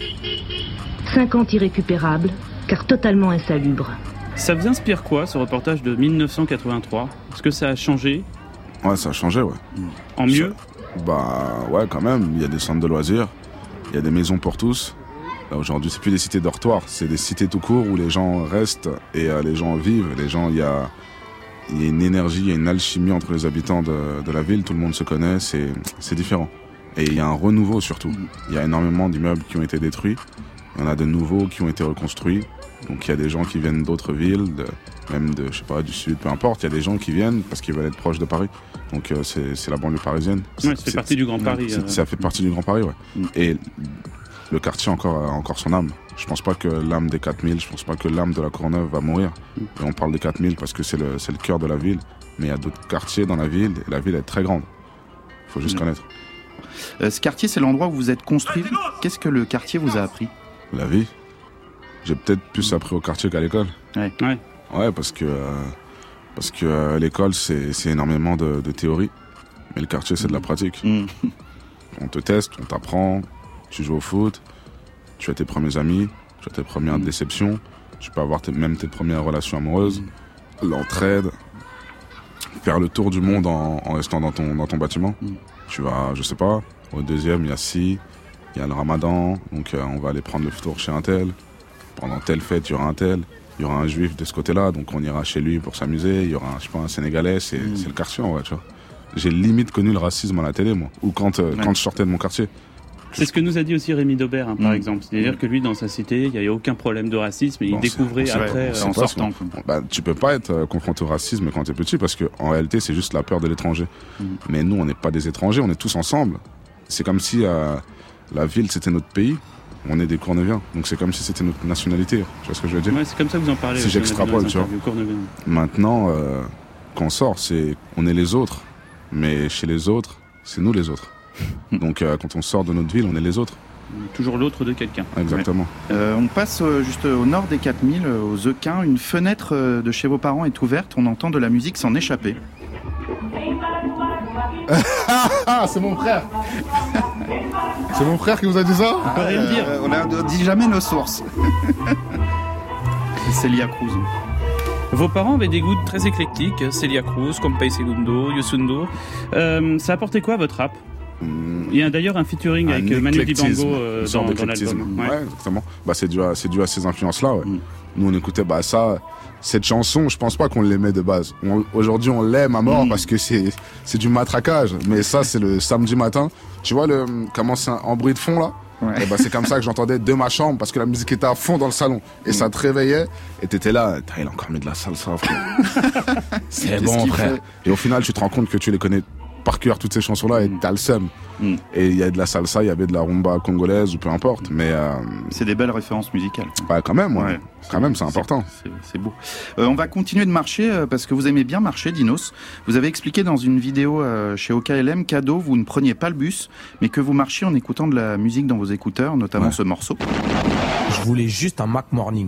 cinquante irrécupérables, car totalement insalubres. Ça vous inspire quoi, ce reportage de mille neuf cent quatre-vingt-trois? Est-ce que ça a changé? Ouais, ça a changé, ouais. En mieux? Bah, ouais, quand même. Il y a des centres de loisirs. Il y a des maisons pour tous. Là, aujourd'hui, c'est plus des cités dortoirs. C'est des cités tout court où les gens restent et euh, les gens vivent. Les gens, il y a, il y a une énergie, il y a une alchimie entre les habitants de, de la ville. Tout le monde se connaît. C'est, c'est différent. Et il y a un renouveau surtout. Il y a énormément d'immeubles qui ont été détruits. Il y en a de nouveaux qui ont été reconstruits. Donc il y a des gens qui viennent d'autres villes, de, même de, je sais pas, du sud, peu importe. Il y a des gens qui viennent parce qu'ils veulent être proches de Paris. Donc euh, c'est, c'est la banlieue parisienne. Ouais, ça fait partie du Grand Paris. c'est- euh. Ça fait partie du Grand Paris, ouais. Mm. Et le quartier encore a encore son âme. Je pense pas que l'âme des quatre mille, je pense pas que l'âme de la Courneuve va mourir. Mm. Et on parle des quatre mille parce que c'est le, c'est le cœur de la ville. Mais il y a d'autres quartiers dans la ville et la ville est très grande. Faut juste Mm. connaître. Euh, ce quartier, c'est l'endroit où vous êtes construit. Qu'est-ce que le quartier vous a appris? La vie. J'ai peut-être plus appris au quartier qu'à l'école. Ouais. Ouais. Ouais, parce que, euh, parce que euh, l'école, c'est, c'est énormément de, de théorie. Mais le quartier, c'est de la pratique. Mm. On te teste, on t'apprend, tu joues au foot, tu as tes premiers amis, tu as tes premières Mm. déceptions, tu peux avoir tes- même tes premières relations amoureuses, l'entraide, faire le tour du monde en, en restant dans ton, dans ton bâtiment. Mm. Tu vas, je sais pas, au deuxième, il y a si, il y a le ramadan, donc euh, on va aller prendre le tour chez un tel. Pendant telle fête, il y aura un tel. Il y aura un juif de ce côté-là, donc on ira chez lui pour s'amuser. Il y aura, un, je sais pas, un Sénégalais, c'est, Mm. c'est le quartier, en vrai, tu vois. J'ai limite connu le racisme à la télé, moi. Ou quand, euh, Ouais. quand je sortais de mon quartier. C'est ce que nous a dit aussi Rémi Daubert, hein, par Mm. exemple. C'est-à-dire que lui, dans sa cité, il n'y avait aucun problème de racisme et il Bon, découvrait c'est- on sait- après. on euh, sait en pas sortant, ce qu'on- quoi. Bah, tu peux pas être euh, confronté au racisme quand t'es petit parce que en réalité, c'est juste la peur de l'étranger. Mm. Mais nous, on n'est pas des étrangers, on est tous ensemble. C'est comme si euh, la ville, c'était notre pays. On est des Courneuviens. Donc c'est comme si c'était notre nationalité. Tu vois ce que je veux dire? Ouais, c'est comme ça que vous en parlez. Si aussi, on a vu j'extrapole, dans les tu vois. interviews Courneuviennes. Maintenant, euh, quand on sort, c'est on est les autres. Mais chez les autres, c'est nous les autres. Donc euh, quand on sort de notre ville, on est les autres. Toujours l'autre de quelqu'un. Exactement. Euh, on passe euh, juste au nord des quatre mille, euh, aux Equins. Une fenêtre euh, de chez vos parents est ouverte. On entend de la musique s'en échapper. Ah, c'est mon frère. C'est mon frère qui vous a dit ça? On peut rien dire. On ne dit jamais nos sources. C'est Celia Cruz. Vos parents avaient des goûts très éclectiques. Celia Cruz, Compay Segundo, Youssou N'Dour. Euh, ça apportait quoi à votre rap? Il y a d'ailleurs un featuring un avec Manu Dibango euh, une sorte dans, dans d'éclectisme. l'album. Ouais. ouais, exactement. Bah, c'est dû à, c'est dû à ces influences-là, ouais. Mm. Nous, on écoutait, bah, ça, cette chanson, je pense pas qu'on l'aimait de base. On, aujourd'hui, on l'aime à mort mm. parce que c'est, c'est du matraquage. Mais ça, c'est le samedi matin. Tu vois le, comment c'est en bruit de fond, là? Ouais. Et bah, c'est comme ça que j'entendais de ma chambre parce que la musique était à fond dans le salon. Et mm. ça te réveillait et t'étais là, il a encore mis de la salsa, frère. C'est bon, frère. Fait? Et au final, tu te rends compte que tu les connais par cœur, toutes ces chansons-là, et t'as le seum. Mm. Et il y a de la salsa, il y avait de la rumba congolaise ou peu importe, mais euh... c'est des belles références musicales. Bah quand même, ouais. ouais quand même, c'est important. C'est, c'est beau. Euh, on va continuer de marcher euh, parce que vous aimez bien marcher, Dinos. Vous avez expliqué dans une vidéo euh, chez O K L M qu'ado, vous ne preniez pas le bus, mais que vous marchiez en écoutant de la musique dans vos écouteurs, notamment ouais. ce morceau. Je voulais juste un Mac Morning.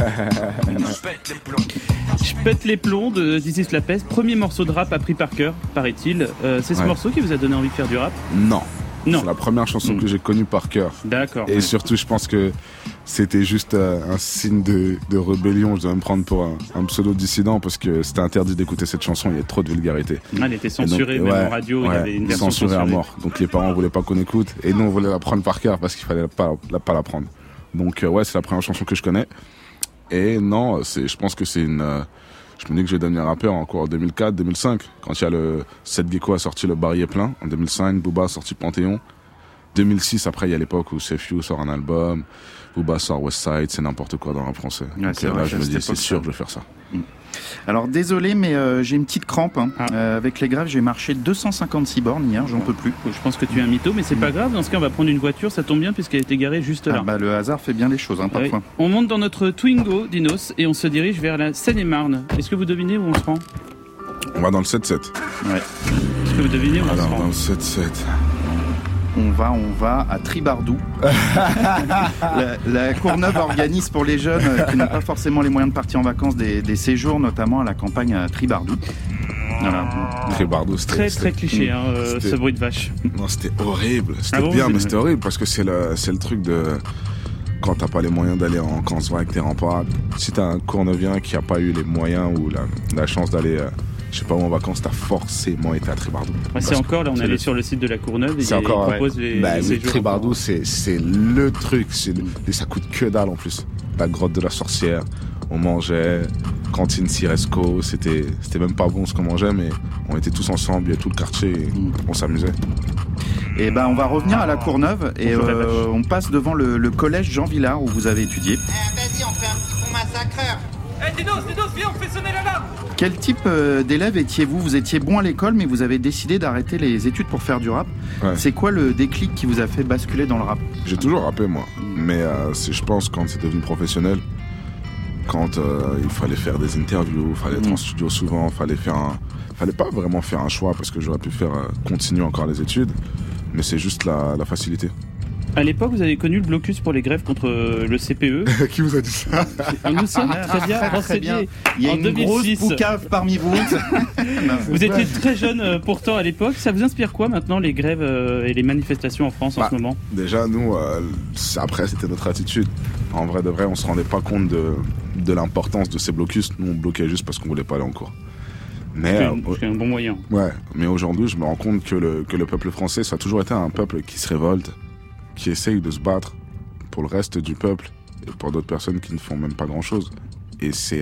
Je pète les plombs de This Is La Peste, premier morceau de rap appris par cœur, paraît-il. Euh, c'est ce ouais. morceau qui vous a donné envie de faire du rap ? Non. Non. C'est la première chanson mmh. que j'ai connue par cœur. D'accord. Et ouais. surtout, je pense que c'était juste euh, un signe de, de rébellion. Je dois me prendre pour un, un pseudo-dissident parce que c'était interdit d'écouter cette chanson. Il y a trop de vulgarité. Ah, elle était censurée, donc, même ouais, en radio. Ouais, il y avait une version censurée censurée à mort. Donc les parents voulaient pas qu'on écoute. Et nous, on voulait la prendre par cœur parce qu'il fallait pas la, pas la prendre. Donc euh, ouais, c'est la première chanson que je connais. Et non, c'est, je pense que c'est une... Euh, je me dis que je vais devenir rappeur encore en deux mille quatre, deux mille cinq. Quand il y a le... Seth Gecko a sorti Le Baril est plein en deux mille cinq. Booba a sorti Panthéon. deux mille six, après, il y a l'époque où Sefiu sort un album. Booba sort Westside, c'est n'importe quoi dans le français. Ouais, donc là, vrai, je me dis, c'est sûr que je vais faire ça. Mmh. Alors désolé, mais euh, j'ai une petite crampe. Hein. Ah. Euh, avec les grèves, j'ai marché deux cent cinquante-six bornes hier, j'en peux plus. Je pense que tu es un mytho, mais c'est mmh. pas grave. Dans ce cas, on va prendre une voiture, ça tombe bien puisqu'elle est égarée juste là. Ah bah, le hasard fait bien les choses, hein, parfois. Oui. On monte dans notre Twingo, Dinos, et on se dirige vers la Seine-et-Marne. Est-ce que vous devinez où on se rend ? On va dans le sept sept. Ouais. Est-ce que vous devinez où Alors, on se rend ? Dans le sept sept. On va, on va à Tribardou. la, la Courneuve organise pour les jeunes euh, qui n'ont pas forcément les moyens de partir en vacances des, des séjours, notamment à la campagne à Tribardou. Voilà. Tribardou, c'était très c'était, très cliché, hein, euh, ce bruit de vache. Non, c'était horrible. C'était ah bon, bien, c'est... mais c'était horrible parce que c'est le, c'est le truc de quand t'as pas les moyens d'aller en vacances avec tes remparts. Si t'as un Courneuvien qui a pas eu les moyens ou la, la chance d'aller euh, je sais pas où en vacances, t'as forcément été à Tribardou. Ouais, c'est encore, là on est allé le... sur le site de la Courneuve et c'est encore, ils proposent ouais. les, bah, les séjours. Tribardou, c'est, c'est le truc, c'est le... et ça coûte que dalle en plus. La grotte de la sorcière, on mangeait, cantine Ciresco, c'était, c'était même pas bon ce qu'on mangeait, mais on était tous ensemble, il y a tout le quartier, et mmh. on s'amusait. Et ben on va revenir à la Courneuve et euh, on passe devant le, le collège Jean Villard où vous avez étudié. Eh, vas-y, on fait un petit pont massacreur. Eh, hey, Dinos, Dinos, viens, on fait sonner l'alarme. Quel type euh, d'élève étiez-vous ? Vous étiez bon à l'école, mais vous avez décidé d'arrêter les études pour faire du rap. Ouais. C'est quoi le déclic qui vous a fait basculer dans le rap ? J'ai toujours rappé, moi. Mais euh, c'est, je pense, quand c'est devenu professionnel, quand euh, il fallait faire des interviews, il fallait être mmh. en studio souvent, il fallait faire un... fallait pas vraiment faire un choix, parce que j'aurais pu faire euh, continuer encore les études, mais c'est juste la, la facilité. À l'époque, vous avez connu le blocus pour les grèves contre le C P E. Qui vous a dit ça ? Nous sommes très bien renseignés. Il y a en une deux mille six. grosse poucave parmi vous. non, vous étiez très jeune pourtant à l'époque. Ça vous inspire quoi maintenant, les grèves et les manifestations en France bah, en ce moment ? Déjà, nous, euh, après, c'était notre attitude. En vrai de vrai, on se rendait pas compte de, de l'importance de ces blocus. Nous, on bloquait juste parce qu'on voulait pas aller en cours. Mais c'est, un, c'est un bon moyen. Ouais, mais aujourd'hui, je me rends compte que le, que le peuple français, ça a toujours été un peuple qui se révolte, qui essaye de se battre pour le reste du peuple et pour d'autres personnes qui ne font même pas grand-chose. Et c'est, euh,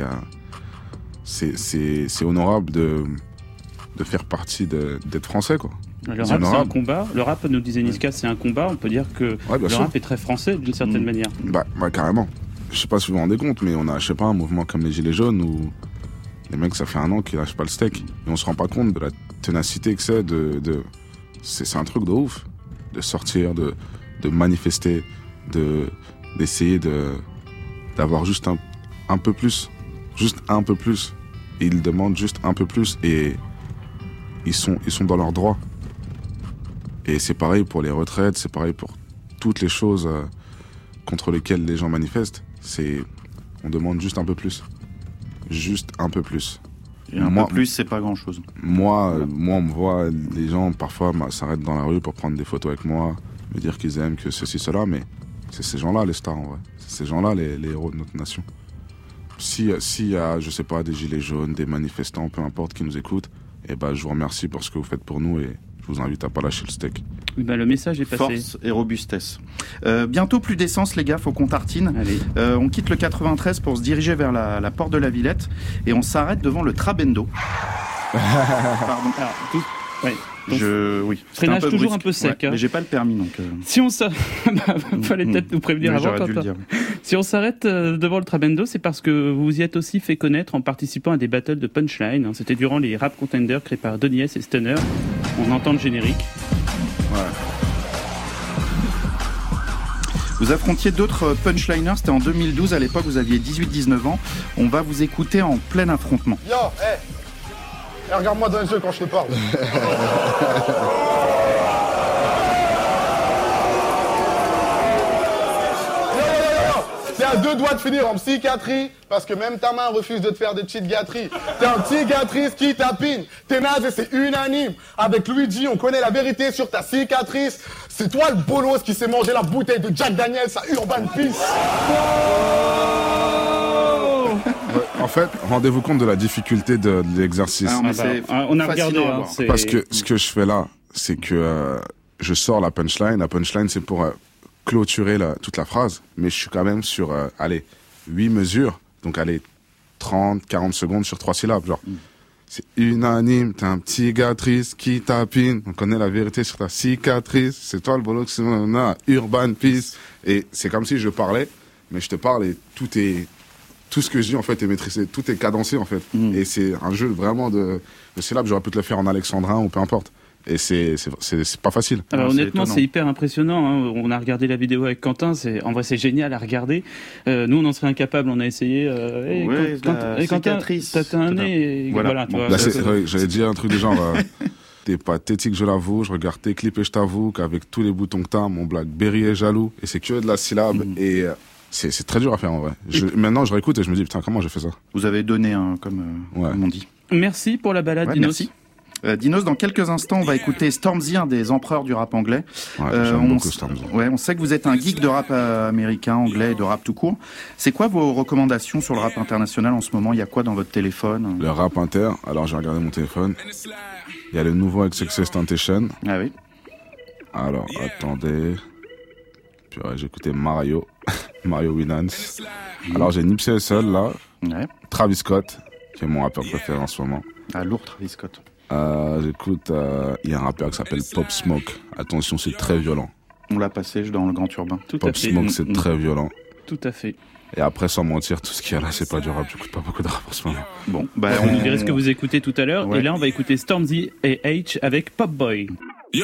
c'est, c'est, c'est honorable de, de faire partie de, d'être français, quoi. Le rap, c'est un combat. Le rap, nous disait Niska, c'est un combat. On peut dire que ouais, le sûr. rap est très français d'une certaine mmh. manière. Bah, bah, carrément. Je sais pas si vous vous rendez compte, mais on a, je sais pas, un mouvement comme les Gilets jaunes où les mecs, ça fait un an qu'ils lâchent pas le steak. Et on se rend pas compte de la ténacité que c'est de, de, c'est, c'est un truc de ouf. De sortir, de, de manifester, de, d'essayer de, d'avoir juste un, un peu plus. Juste un peu plus. Et ils demandent juste un peu plus. Et ils sont, ils sont dans leurs droits. Et c'est pareil pour les retraites, c'est pareil pour toutes les choses euh, contre lesquelles les gens manifestent. C'est, on demande juste un peu plus. Juste un peu plus. Et un moi, peu plus, c'est pas grand-chose. Moi, voilà. moi, on me voit, les gens parfois s'arrêtent dans la rue pour prendre des photos avec moi, me dire qu'ils aiment, que ceci, cela, mais c'est ces gens-là les stars en vrai. C'est ces gens-là les, les héros de notre nation. Si, s'il y a, je sais pas, des gilets jaunes, des manifestants, peu importe, qui nous écoutent, eh ben, je vous remercie pour ce que vous faites pour nous et je vous invite à pas lâcher le steak. Oui, bah, le message est passé. Force et robustesse. Euh, bientôt plus d'essence, les gars, faut qu'on tartine. Euh, on quitte le quatre-vingt-treize pour se diriger vers la, la porte de la Villette et on s'arrête devant le Trabendo. Pardon. Alors, tout... ouais. Je, oui. Freinage un peu toujours brusque. un peu sec. Ouais, hein. Mais j'ai pas le permis, donc. Euh... Si on s'arrête, fallait peut-être nous prévenir oui, avant. J'aurais dû le Quentin. dire. Si on s'arrête devant le Trabendo, c'est parce que vous vous y êtes aussi fait connaître en participant à des battles de punchline. C'était durant les Rap Contenders créés par Donny S et Stunner. On entend le générique. Ouais. Vous affrontiez d'autres punchliners, c'était en deux mille douze, à l'époque vous aviez dix-huit dix-neuf ans. On va vous écouter en plein affrontement. Yo, hé hey. hey, regarde-moi dans les yeux quand je te parle. T'es à deux doigts de finir en psychiatrie parce que même ta main refuse de te faire des petites gâteries. T'es un petit gâtrice qui tapine. T'es naze et c'est unanime. Avec Luigi, on connaît la vérité sur ta cicatrice. C'est toi le bolos qui s'est mangé la bouteille de Jack Daniels à Urban Peace. Ouais, en fait, rendez-vous compte de la difficulté de, de l'exercice. Ah, mais c'est on a regardé. Hein, parce que ce que je fais là, c'est que euh, je sors la punchline. La punchline, c'est pour... Euh, clôturer la, toute la phrase, mais je suis quand même sur, euh, allez, huit mesures, donc allez, trente, quarante secondes sur trois syllabes, genre. Mm. C'est unanime, t'es un petit gars triste qui tapine, on connaît la vérité sur ta cicatrice, c'est toi le boulot que c'est Urban Peace, et c'est comme si je parlais, mais je te parle et tout est, tout ce que je dis en fait est maîtrisé, tout est cadencé en fait, mm. et c'est un jeu vraiment de, de syllabes, j'aurais pu te le faire en alexandrin ou peu importe. Et c'est, c'est, c'est, c'est pas facile. Alors, non, honnêtement, c'est, c'est hyper impressionnant. Hein. On a regardé la vidéo avec Quentin. C'est, en vrai, c'est génial à regarder. Euh, nous, on en serait incapable. On a essayé. Euh, hey, ouais, quand, la hey, Quentin, t'as un nez. Et voilà. voilà bon, là, c'est, c'est vrai, j'allais dire un truc du genre. Euh, t'es pathétique, je l'avoue. Je regarde tes clips et je t'avoue qu'avec tous les boutons que t'as, mon Blackberry est jaloux. Et c'est que de la syllabe. Mm. Et euh, c'est, c'est très dur à faire en vrai. Je, maintenant, je réécoute et je me dis, putain, comment j'ai fait ça? Vous avez donné un, comme, euh, ouais. comme on dit. Merci pour la balade, ouais, Dinos. Merci. Euh, Dinos, dans quelques instants, on va écouter Stormzy, un des empereurs du rap anglais. Ouais, euh, j'aime on beaucoup Stormzy. Ouais, on sait que vous êtes un geek de rap américain, anglais et de rap tout court. C'est quoi vos recommandations sur le rap international en ce moment? Il y a quoi dans votre téléphone? Le rap inter, alors j'ai regardé mon téléphone. Il y a le nouveau avec XXXTentacion. Ah oui. Alors, attendez. Puis ouais, j'ai écouté Mario. Mario Winans. Alors j'ai Nipsey Hussle là. Ouais. Travis Scott, qui est mon rappeur préféré en ce moment. Ah, lourd Travis Scott. Euh, j'écoute, il euh, y a un rappeur qui s'appelle Pop Smoke. Attention, c'est très violent. On l'a passé dans le Grand Urbain. Tout Pop à fait. Smoke, c'est mmh. très violent. Tout à fait. Et après, sans mentir, tout ce qu'il y a là, c'est pas du rap. J'écoute pas beaucoup de rap en ce moment. Bon, bah, on nous dirait ce que vous écoutez tout à l'heure. Ouais. Et là, on va écouter Stormzy et H avec Pop Boy. Yo.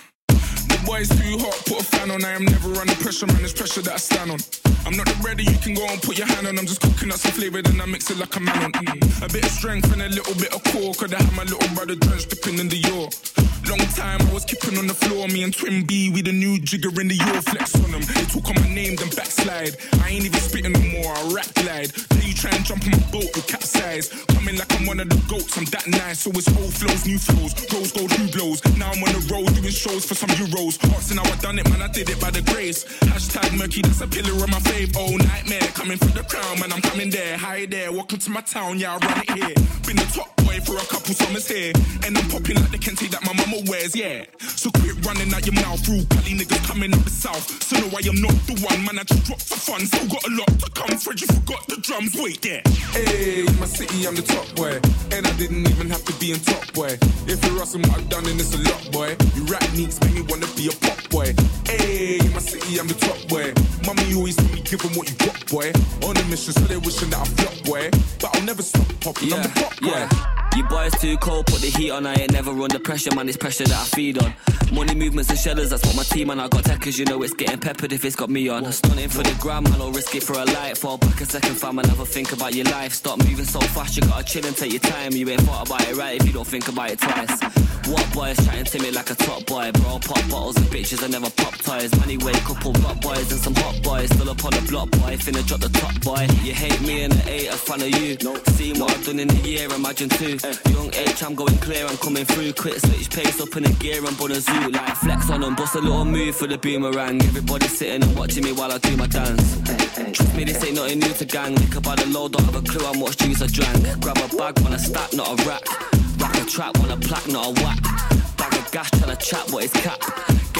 Boy's too hot, put a fan on. I am never under pressure, man. There's pressure that I stand on. I'm not ready, you can go and put your hand on. I'm just cooking up some flavor, then I mix it like a man on. Mm. A bit of strength and a little bit of core. Could I have my little brother drenched dipping in the York? Long time I was keeping on the floor. Me and Twin B, we the new jigger in the York. Flex on them. They talk on my name, then backslide. I ain't even spitting no more, I rap glide. Then you try and jump on my boat with capsize. Coming like I'm one of the goats, I'm that nice. So it's old flows, new flows. Rose gold, who blows? Now I'm on the road doing shows for some euros. Asking how I done it, man, I did it by the grace. Hashtag murky, that's a pillar of my fave. Oh, nightmare, coming for the crown, man, I'm coming there. Hi there, welcome to my town, yeah, I run it here. Been the top boy for a couple summers here. And I'm popping like the Kente that my mama wears, yeah. So quit running out your mouth, rude Cali niggas coming up the south. So no, I am not the one, man, I just dropped for fun. Still got a lot to come, Fred, you forgot the drums, wait there. Hey, my city, I'm the top boy. And I didn't even have to be in top boy. If you're asking what I've done, then it's a lot, boy. You rap needs make me wanna be a pop boy. Hey, my city, I'm the top boy. Mommy always told me, give them what you got, boy. On a mission, so they wishing that I flop, boy. But I'll never stop popping, yeah, I'm the pop boy. Yeah. You boys too cold, put the heat on. I ain't never under pressure, man. It's pressure that I feed on. Money movements and shellers, that's what my team and I got techers. You know it's getting peppered if it's got me on. Stunning for the gram, man. I'll risk it for a light. Fall back a second, fam, and have a think about your life. Stop moving so fast, you gotta chill and take your time. You ain't thought about it right if you don't think about it twice. What boys chatting to me like a top boy, bro? Pop bottles and bitches, I never pop toys. Money way, couple rock boys and some hot boys. Still up on the block, boy. Finna drop the top, boy. You hate me and I ain't a fan of you. Seen what I've done in a year, imagine two. Young H, I'm going clear, I'm coming through. Quick switch pace up in the gear, I'm on a zoo. Like flex on them, bust a little move for the boomerang. Everybody sitting and watching me while I do my dance. Trust me, this ain't nothing new to gang. Lick about the load, don't have a clue how much juice I drank. Grab a bag, want a stack, not a rack. Rack a trap, want a plaque, not a whack. Bag of gas, tryna chat, what is cap? Get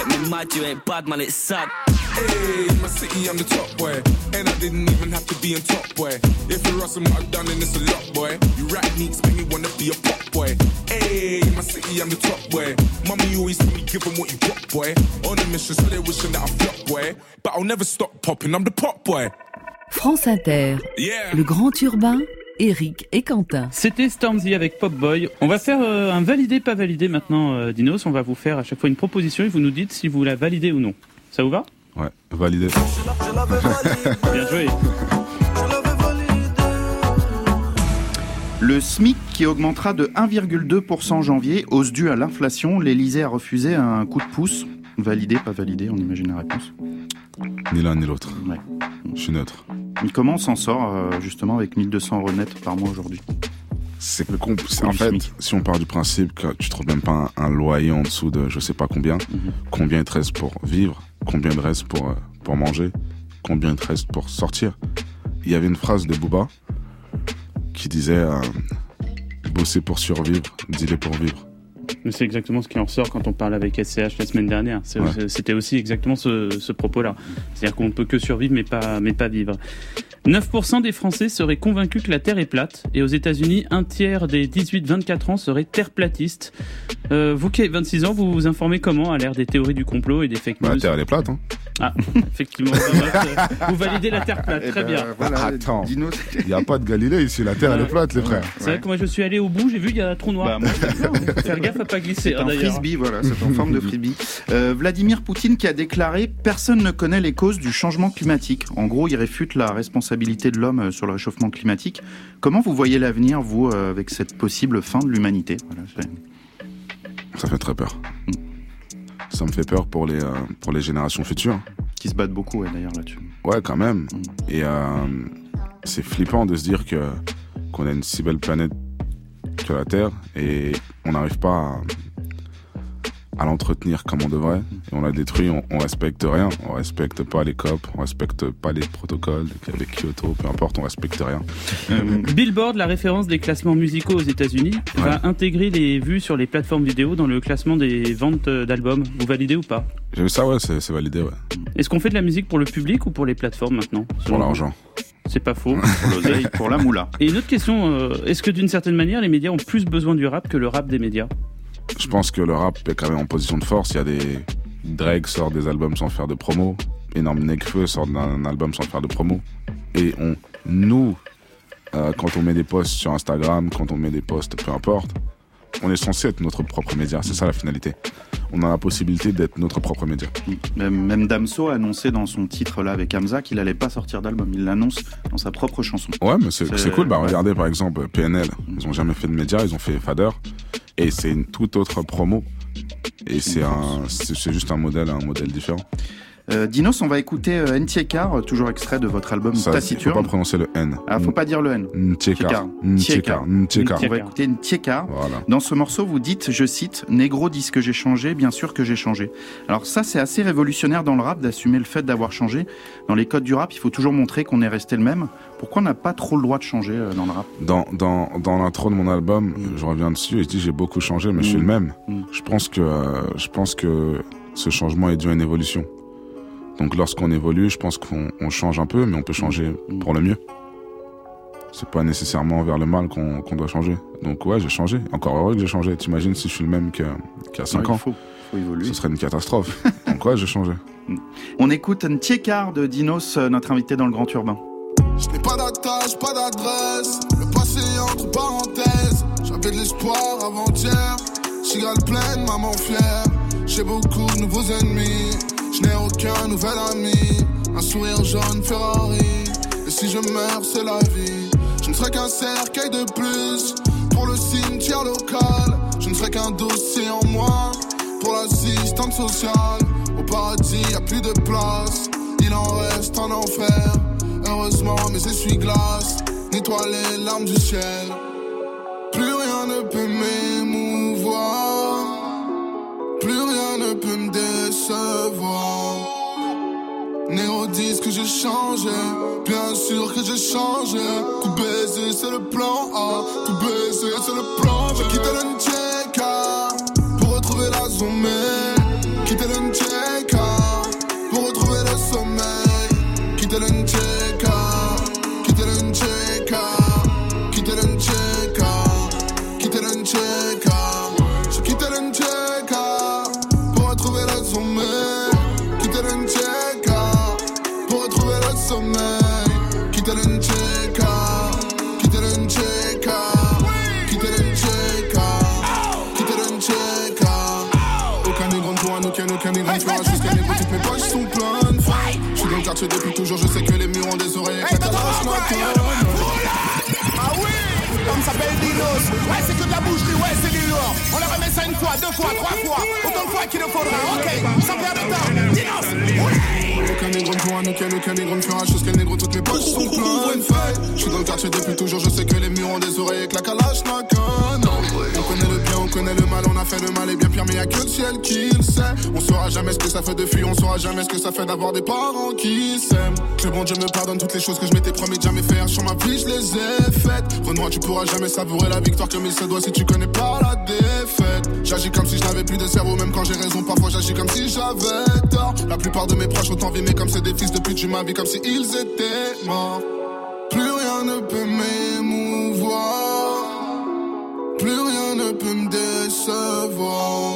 me mad, you ain't bad, man, it's sad. Hey, in my city, I'm the top boy. And I didn't even have to be on top boy. If you're Russell, what I've done, then it's a lot, boy. You rap needs make me wanna be a pop boy. Hey, in my city, I'm the top boy. Mommy always told me, give them what you got, boy. On a mission, so they wishing that I flop, boy. But I'll never stop popping, I'm the pop boy. France Inter, yeah. Le Grand Urbain, Eric et Quentin. C'était Stormzy avec Pop Boy. On va faire euh, un validé, pas validé maintenant, euh, Dinos. On va vous faire à chaque fois une proposition et vous nous dites si vous la validez ou non. Ça vous va ? Ouais, validé. Bien joué. Le SMIC qui augmentera de un virgule deux pour cent en janvier, hausse due à l'inflation. L'Élysée a refusé un coup de pouce. Validé, pas validé, on imagine la réponse. Ni l'un ni l'autre. Ouais. Je suis neutre. Mais comment on s'en sort euh, justement avec mille deux cents euros net par mois aujourd'hui ? C'est que comp- c'est, en fait, si on part du principe que tu trouves même pas un, un loyer en dessous de je sais pas combien, mm-hmm. combien il te reste pour vivre, combien il te reste pour, euh, pour manger, combien il te reste pour sortir. Il y avait une phrase de Booba qui disait euh, bosser pour survivre, dealer pour vivre. C'est exactement ce qui en ressort quand on parle avec S C H la semaine dernière. C'est, ouais. C'était aussi exactement ce, ce propos-là. C'est-à-dire qu'on ne peut que survivre mais pas, mais pas vivre. neuf pour cent des Français seraient convaincus que la Terre est plate. Et aux États-Unis, un tiers des dix-huit vingt-quatre ans seraient terre-platistes. Euh, vous qui avez vingt-six ans, vous vous informez comment à l'ère des théories du complot et des fake news ? Bah, la Terre, elle est plate, hein. Ah, effectivement. Vous validez la Terre plate, très ben, bien. Voilà, attends, il n'y a pas de Galilée ici, la Terre, ouais. Elle est plate, les frères. C'est ouais. vrai que moi, je suis allé au bout, j'ai vu, il y a un trou noir. Bah, moi, faut faire gaffe à pas glisser. C'est hein, un d'ailleurs. frisbee, voilà, c'est en forme de frisbee. Euh, Vladimir Poutine qui a déclaré « Personne ne connaît les causes du changement climatique ». En gros, il réfute la responsabilité de l'homme sur le réchauffement climatique. Comment vous voyez l'avenir, vous, euh, avec cette possible fin de l'humanité ? Voilà, c'est... Ça fait très peur. Mm. Ça me fait peur pour les, euh, pour les générations futures. Qui se battent beaucoup, ouais, d'ailleurs, là-dessus. Ouais, quand même. Mm. Et euh, c'est flippant de se dire que, qu'on a une si belle planète que la Terre et on n'arrive pas à, à l'entretenir comme on devrait. Et on la détruit, on, on respecte rien. On respecte pas les C O P, on respecte pas les protocoles avec Kyoto, peu importe, on respecte rien. Euh, Billboard, la référence des classements musicaux aux États-Unis, ouais. va intégrer les vues sur les plateformes vidéo dans le classement des ventes d'albums. Vous validez ou pas ? J'ai vu ça, ouais, c'est, c'est validé, ouais. Est-ce qu'on fait de la musique pour le public ou pour les plateformes maintenant ? Pour l'argent. C'est pas faux. Pour l'oseille, pour la moula. Et une autre question, euh, est-ce que d'une certaine manière, les médias ont plus besoin du rap que le rap des médias ? Je pense que le rap est quand même en position de force. Il y a des... Drake sort des albums sans faire de promo. Énorme Nekfeu sort d'un album sans faire de promo. Et on, nous, euh, quand on met des posts sur Instagram, quand on met des posts, peu importe, on est censé être notre propre média. C'est ça la finalité. On a la possibilité d'être notre propre média. Même, même Damso a annoncé dans son titre là avec Hamza qu'il allait pas sortir d'album. Il l'annonce dans sa propre chanson. Ouais, mais c'est, c'est... c'est cool. Bah, ouais. Regardez par exemple P N L. Ils ont jamais fait de média, ils ont fait Fader. Et c'est une toute autre promo. Et c'est, un, c'est, c'est juste un modèle, un modèle différent. Euh, Dinos, on va écouter euh, Ntchekar, toujours extrait de votre album ça, Taciturne. Faut pas prononcer le N. Ah, faut pas dire le N. Ntchekar. Ntchekar. Ntchekar. On va écouter Ntchekar. Voilà. Dans ce morceau, vous dites, je cite, « Négro disent que j'ai changé, bien sûr que j'ai changé ». Alors ça, c'est assez révolutionnaire dans le rap d'assumer le fait d'avoir changé. Dans les codes du rap, il faut toujours montrer qu'on est resté le même. Pourquoi on n'a pas trop le droit de changer euh, dans le rap ? Dans, dans, dans l'intro de mon album, mmh. je reviens dessus et je dis, j'ai beaucoup changé, mais mmh. je suis le même. Mmh. Je pense que, euh, je pense que ce changement est dû à une évolution. Donc lorsqu'on évolue, je pense qu'on on change un peu, mais on peut changer pour le mieux. C'est pas nécessairement vers le mal qu'on, qu'on doit changer. Donc ouais, j'ai changé. Encore heureux que j'ai changé. T'imagines si je suis le même qu'il y a cinq ouais, ans. Il faut, faut évoluer. Ce serait une catastrophe. Donc ouais, j'ai changé. On écoute Ntchekar de Dinos, notre invité dans le Grand Urbain. Je n'ai pas d'attache, pas d'adresse. Le passé entre parenthèses. J'avais de l'espoir avant-hier. Cigale pleine, maman fière. J'ai beaucoup de nouveaux ennemis. Je n'ai aucun nouvel ami. Un sourire jaune Ferrari. Et si je meurs, c'est la vie. Je ne serai qu'un cercueil de plus pour le cimetière local. Je ne serai qu'un dossier en moins pour l'assistante sociale. Au paradis, y a plus de place. Il en reste en enfer. Heureusement, mes essuie-glaces nettoient les larmes du ciel. Plus rien ne peut m'émouvoir. Plus rien ne peut me décevoir. Négro disent que j'ai changé. Bien sûr que j'ai changé. Tout baiser c'est le plan A. Tout baiser c'est le plan B. J'ai quitté le Ntchekar pour retrouver la zone. quitter l'Ncheka pour retrouver le sommeil. Quitter l'Ncheka, quitter l'Ncheka, quitter l'Ncheka, quitter l'Ncheka. J'ai quitté l'Ncheka pour retrouver le sommeil. Quitter l'Ncheka pour retrouver le sommeil. Quitter l'Ncheka, quitter l'Ncheka, quitter l'Ncheka, quitter l'Ncheka. Aucun négro ne pourra nous ken, aucun négro ne fera jusqu'à négro. Toutes mes poches sont pleines. Je suis dans le quartier depuis toujours, je sais que les murs ont des oreilles. Avec la calache maintenant. Ah oui, comme s'appelle Dinos. Ouais, c'est que de la boucherie, ouais, c'est du lourd. On leur remet ça une fois, deux fois, trois fois. Autant de fois qu'il le faudra, ok, sans perdre de temps. Dinos, ouais. Aucun négro ne pourra nous ken, aucun négro ne fera chose qu'un négro. Toutes mes poches sont pleines. Je suis dans le quartier depuis toujours, je sais que les murs ont des oreilles. Avec la calache maintenant. On connaît le bien, on connaît le mal, on a fait le mal et bien pire, mais y'a que le ciel qui le sait. On saura jamais ce que ça fait de fuir, on saura jamais ce que ça fait d'avoir des parents qui s'aiment. Que le bon Dieu me pardonne toutes les choses que je m'étais promis de jamais faire. Sur ma vie, je les ai faites. Renoir, tu pourras jamais savourer la victoire comme il se doit si tu connais pas la défaite. J'agis comme si je n'avais plus de cerveau, même quand j'ai raison. Parfois, j'agis comme si j'avais tort. La plupart de mes proches ont envie, mais comme c'est des fils de pute, je ma vie comme si ils étaient morts. Plus rien ne peut m'émouvoir. Plus rien ne peut me décevoir.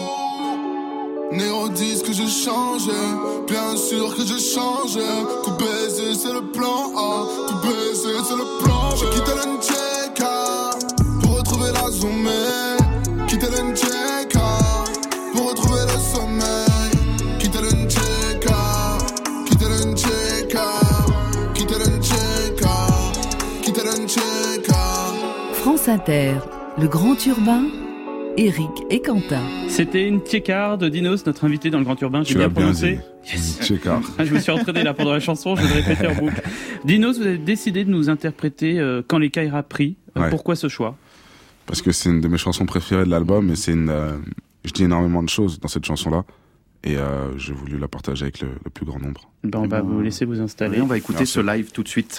Néo disent que j'ai changé, bien sûr que j'ai changé. Tout baiser c'est le plan A, tout baiser c'est le plan B. J'ai quitté l'Ncheka pour retrouver la sommeil. Quitté l'Ncheka pour retrouver le sommeil. Quitté l'Ncheka, quitté l'Ncheka, quitté l'Ncheka, quitté l'Ncheka. France Inter, le grand urbain, Eric et Quentin. C'était une tchécard de Dinos, notre invité dans le Grand Urbain. J'ai bien prononcé. Yes. Tchécard. Ah, je me suis entraîné là pendant la chanson, je vais le répéter en boucle. Dinos, vous avez décidé de nous interpréter euh, Quand les Kaira prient. Euh, ouais. Pourquoi ce choix? Parce que c'est une de mes chansons préférées de l'album et c'est une. Euh, je dis énormément de choses dans cette chanson-là et euh, j'ai voulu la partager avec le, le plus grand nombre. Ben, on et va bon, vous laisser vous installer. Oui, on va écouter Merci. ce live tout de suite.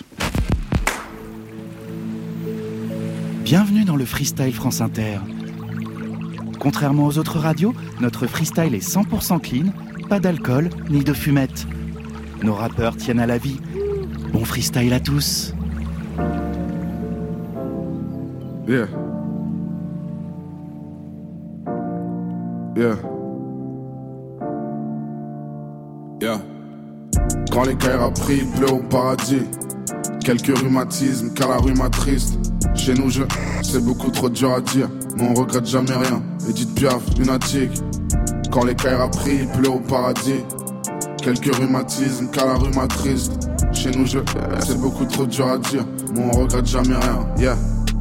Bienvenue dans le Freestyle France Inter. Contrairement aux autres radios, notre freestyle est cent pour cent clean, pas d'alcool ni de fumette. Nos rappeurs tiennent à la vie. Bon freestyle à tous. Yeah. Yeah. Yeah. Quand les Kaira prient, il pleut au paradis. Quelques rhumatismes, car la rue m'attriste. Chez nous, je... c'est beaucoup trop dur à dire, mais on regrette jamais rien. Edith Piaf, lunatique. Quand les Kaira prient, il pleut au paradis. Quelques rhumatismes, car la rue m'attriste. Chez nous, je... c'est beaucoup trop dur à dire, mais on regrette jamais rien. Yeah.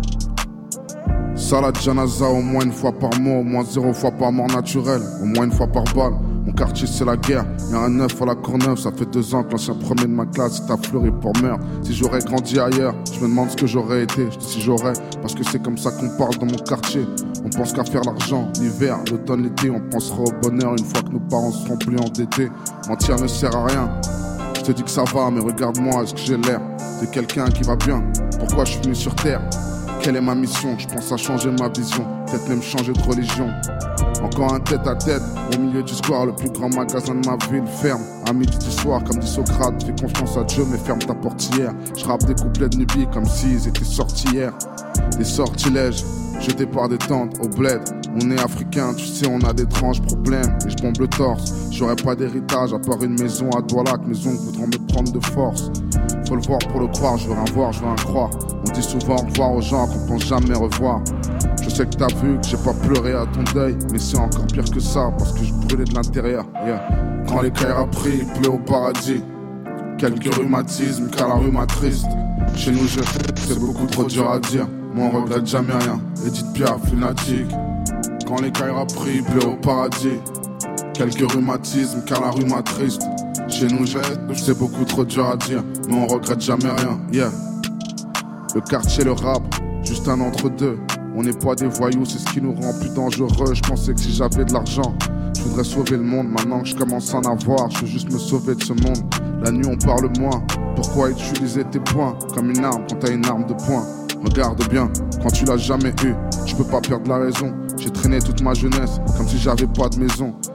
Salat janaza au moins une fois par mois, au moins zéro fois par mort naturelle, au moins une fois par balle. Mon quartier c'est la guerre, y'a un neuf à la Courneuve. Ça fait deux ans que l'ancien premier de ma classe est à Fleury pour meurtre. Si j'aurais grandi ailleurs, je me demande ce que j'aurais été. Je dis si j'aurais, parce que c'est comme ça qu'on parle dans mon quartier. On pense qu'à faire l'argent, l'hiver, l'automne, l'été. On pensera au bonheur une fois que nos parents seront plus endettés. Mentir ne sert à rien. Je te dis que ça va, mais regarde-moi, est-ce que j'ai l'air de quelqu'un qui va bien? Pourquoi je suis venu sur terre? Quelle est ma mission? Je pense à changer ma vision, peut-être même changer de religion. Encore un tête à tête, au milieu du square, le plus grand magasin de ma ville ferme. À midi du soir, comme dit Socrate, fais confiance à Dieu mais ferme ta portière. Je rappe des couplets de Nubie comme s'ils étaient sortis hier. Des sortilèges, jetés par des tentes au bled. On est africain, tu sais, on a d'étranges problèmes. Et je bombe le torse, j'aurais pas d'héritage à part une maison à Douala que mes oncles voudront me prendre de force. Faut le voir pour le croire, je veux rien voir, je veux rien croire. On dit souvent au revoir aux gens qu'on pense jamais revoir. Je sais que t'as vu que j'ai pas pleuré à ton deuil, mais c'est encore pire que ça parce que je brûlais de l'intérieur. Yeah. Quand les Kaira prient, il pleut au paradis. Quelques rhumatismes, car la rue m'attriste. Chez nous, je... c'est beaucoup trop dur à dire, mais on regrette jamais rien. Edith Piaf, lunatique. Quand les Kaira prient, il pleut au paradis. Quelques rhumatismes, car la rue m'attriste. Chez nous, je... c'est beaucoup trop dur à dire, mais on regrette jamais rien. Yeah. Le quartier, le rap, juste un entre-deux. On n'est pas des voyous, c'est ce qui nous rend plus dangereux. Je pensais que si j'avais de l'argent, je voudrais sauver le monde. Maintenant que je commence à en avoir, je veux juste me sauver de ce monde. La nuit on parle moins, pourquoi utiliser tes poings comme une arme quand t'as une arme de poing? Regarde bien, quand tu l'as jamais eu, tu peux pas perdre la raison. J'ai traîné toute ma jeunesse, comme si j'avais pas de maison.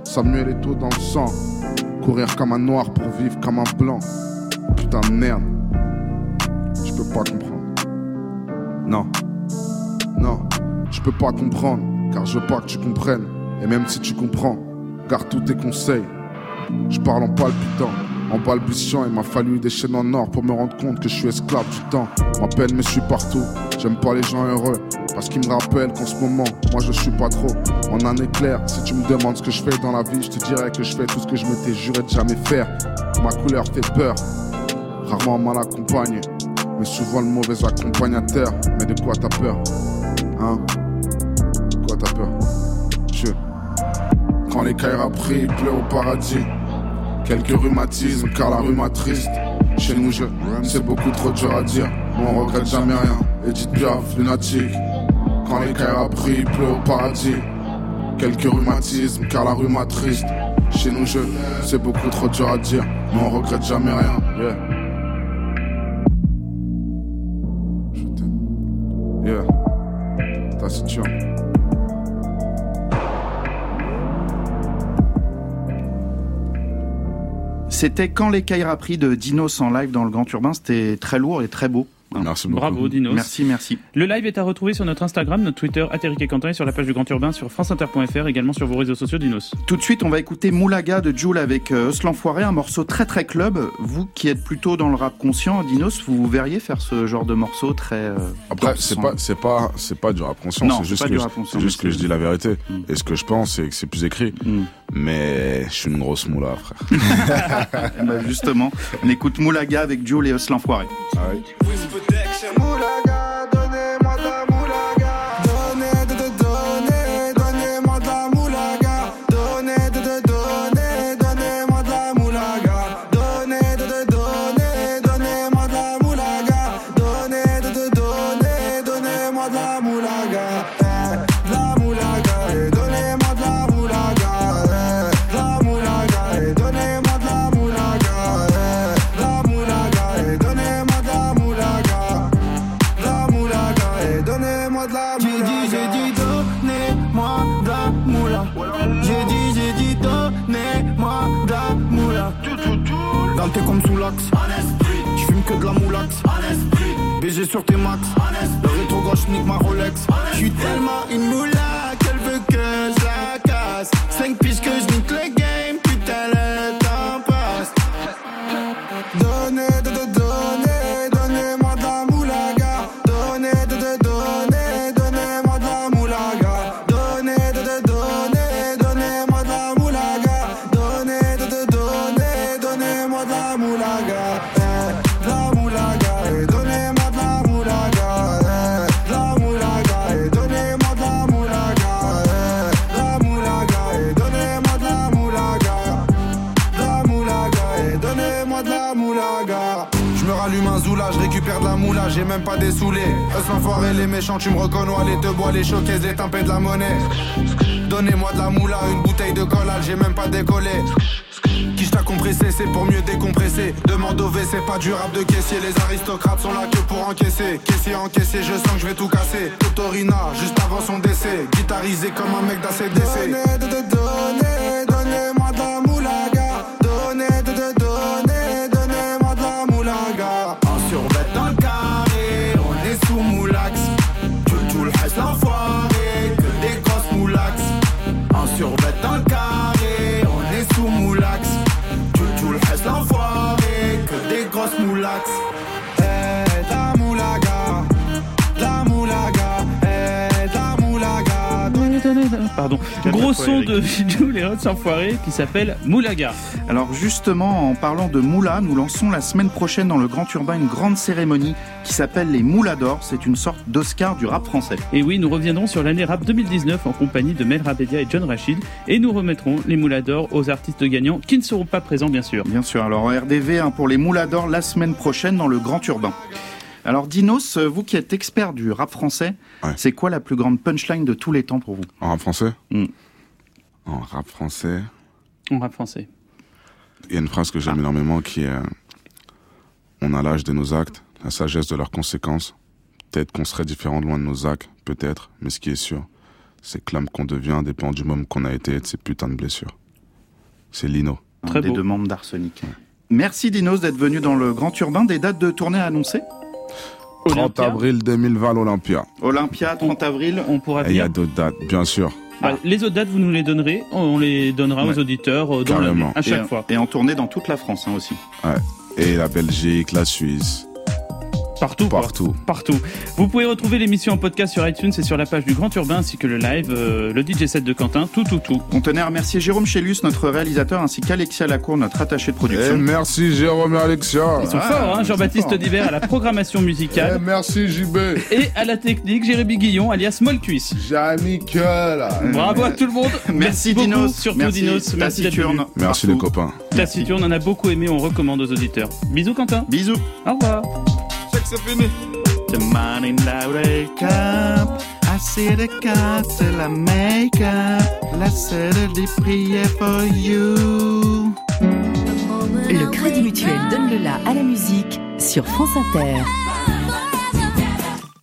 Samuel Eto'o dans le sang. Courir comme un noir pour vivre comme un blanc. Putain de merde. Je peux pas comprendre. Non. Non, je peux pas comprendre. Car je veux pas que tu comprennes. Et même si tu comprends, garde tous tes conseils. Je parle en palpitant, en balbutiant. Il m'a fallu des chaînes en or pour me rendre compte que je suis esclave du temps. Ma peine me suit partout. J'aime pas les gens heureux, parce qu'ils me rappellent qu'en ce moment, moi je suis pas trop. En un éclair, si tu me demandes ce que je fais dans la vie, je te dirais que je fais tout ce que je m'étais juré de jamais faire. Ma couleur fait peur, rarement mal accompagné, mais souvent le mauvais accompagnateur. Mais de quoi t'as peur? Hein? De quoi t'as peur? Je... Quand les cailles après, il pleut au paradis. Quelques rhumatismes, car la rhume triste. Chez nous, je... c'est beaucoup trop dur à dire. Mais on regrette jamais rien. Edith Piaf, lunatique. Quand les cailles après, il pleut au paradis. Quelques rhumatismes, car la rhume triste. Chez nous, je... c'est beaucoup trop dur à dire. Mais on regrette jamais rien. Yeah. Je t'aime. Yeah. Taciturne. C'était Quand les Cailles pris de Dinos en live dans le Grand Urbain. C'était très lourd et très beau. Merci beaucoup. Bravo Dinos. Merci, merci. Le live est à retrouver sur notre Instagram, notre Twitter, Eric et Quentin, et sur la page du Grand Urbain sur franceinter point f r, également sur vos réseaux sociaux Dinos. Tout de suite, on va écouter Moulaga de Jul avec euh, Eus l'Enfoiré, un morceau très très club. Vous qui êtes plutôt dans le rap conscient, Dinos, vous vous verriez faire ce genre de morceau très... Euh, Après, c'est pas, c'est pas, c'est pas du rap conscient, non, c'est juste, pas que, du je, rap conscient, c'est juste que je dis la vérité. Mm. Et ce que je pense, c'est que c'est plus écrit. Mm. Mais je suis une grosse moula, frère. Bah justement, on écoute Moulaga avec Jul et Eus l'Enfoiré. Ah oui. Moulaga, donnez-moi de la moulaga. Donnez, de, de, donnez, donnez-moi de la moulaga. Donnez, de, de, donnez, donnez-moi de la moulaga. Donnez, de, de, donnez, donnez-moi de la moulaga. Donnez, de, de, donnez, donnez-moi de la moulaga. Eh, de la moulaga, et donnez-moi de la moulaga. Eh, de la moulaga, et donnez-moi de la moulaga. Eh, de la moulaga, et donnez-moi de la moulaga. Donnez-moi de la moula. J'ai dit, j'ai dit, donnez-moi de la moula. J'ai dit, j'ai dit, donnez-moi de la moula. Dans t'es comme sous l'axe. J'fume que de la moulax. B G sur tes max. Le rétro gauche nique ma Rolex. J'suis tellement une moula qu'elle veut que je la casse. Cinq piges que je nique le game. Putain, le temps passe. Donnez, de, de, donnez, donnez-moi de la moulaga. Donnez, de, de, donnez, donnez-moi de la moulaga. Donnez, de, de, donnez, donnez-moi de la moulaga. Donnez, de, de, donnez, donnez-moi de la moulaga. Eh, de la moulaga, et donnez-moi de la moulaga. Eh, de la moulaga, et donnez-moi de la moulaga. Eh, de la moulaga, et donnez-moi de la moulaga. De la moulaga, et donnez-moi de la moulaga. Je me rallume un zoula, je récupère de la moula, j'ai même pas dessoulé. Eux l'enfoiré, les méchants, tu me reconnais, les te bois, les choquaises, les tempêtes de la monnaie. Donnez-moi de la moula, une bouteille de collage, j'ai même pas décollé. Qui t'a compressé, c'est pour mieux décompresser. Demande au V, c'est pas du rap de caissier. Les aristocrates sont là que pour encaisser. Caissier encaissé, je sens que je vais tout casser. Totorina, juste avant son décès. Guitarisé comme un mec d'A C D C. Donnez, de, de, donnez, donnez-moi de la moulaga. Donnez, de, de, donnez, donnez-moi de la moulaga. En survêt dans le carré, on est sous moulax. Tout, tout le reste l'enfoiré, que des grosses moulax. En survêt dans le carré, on est sous moulax. Tout, tout le reste l'enfoiré, que des grosses moulax. Eh, la moulaga, la moulaga, eh, la moulaga. Pardon. Gros son de Jul et Eus l'Enfoiré qui s'appelle Moulaga. Alors justement, en parlant de moula, nous lançons la semaine prochaine dans le Grand Urbain une grande cérémonie qui s'appelle les Moulas d'Or. C'est une sorte d'Oscar du rap français. Et oui, nous reviendrons sur l'année rap deux mille dix-neuf en compagnie de Mel Rabedia et John Rachid et nous remettrons les Moulas d'Or aux artistes gagnants qui ne seront pas présents bien sûr. Bien sûr, alors R D V hein, pour les Moulas d'Or la semaine prochaine dans le Grand Urbain. Alors Dinos, vous qui êtes expert du rap français, ouais. C'est quoi la plus grande punchline de tous les temps pour vous? En rap français mm. En rap français En rap français. Il y a une phrase que j'aime ah. énormément qui est « On a l'âge de nos actes, la sagesse de leurs conséquences. Peut-être qu'on serait différent de loin de nos actes, peut-être, mais ce qui est sûr, c'est que l'homme qu'on devient dépend du moment qu'on a été et de ses putains de blessures. » C'est Lino. Un des deux membres d'Arsenic. Merci Dinos d'être venu dans le Grand Urbain. Des dates de tournée à annoncer ? trente avril deux mille vingt, l'Olympia. Olympia, trente avril. On pourra venir. Et il y a d'autres dates, bien sûr. Bah, les autres dates, vous nous les donnerez. On les donnera ouais. aux auditeurs euh, dans l'année, à chaque et, fois. Et en tournée dans toute la France hein, aussi. Ouais. Et la Belgique, la Suisse. Partout, partout, partout. Vous pouvez retrouver l'émission en podcast sur iTunes et sur la page du Grand Urbain ainsi que le live, euh, le D J set de Quentin, tout, tout, tout. On tenait à remercier Jérôme Chélus, notre réalisateur, ainsi qu'Alexia Lacour, notre attaché de production. Et merci Jérôme et Alexia. Ils sont ah, forts, hein, Jean-Baptiste Diver à la programmation musicale. Et merci J B. Et à la technique, Jérémy Guillon, alias Molcuisse. Jérémy Gueule. Bravo à tout le monde. Merci, merci beaucoup, Dinos. surtout merci. Dinos. Merci Taciturne. Merci les copains. Taciturne, on en a beaucoup aimé, on recommande aux auditeurs. Bisous Quentin. Bisous. Au revoir. C'est fini. The man in the wake up, I see the cats and I make up. La suddenly prier for you. Le Crédit Mutuel donne le la à la musique sur France Inter.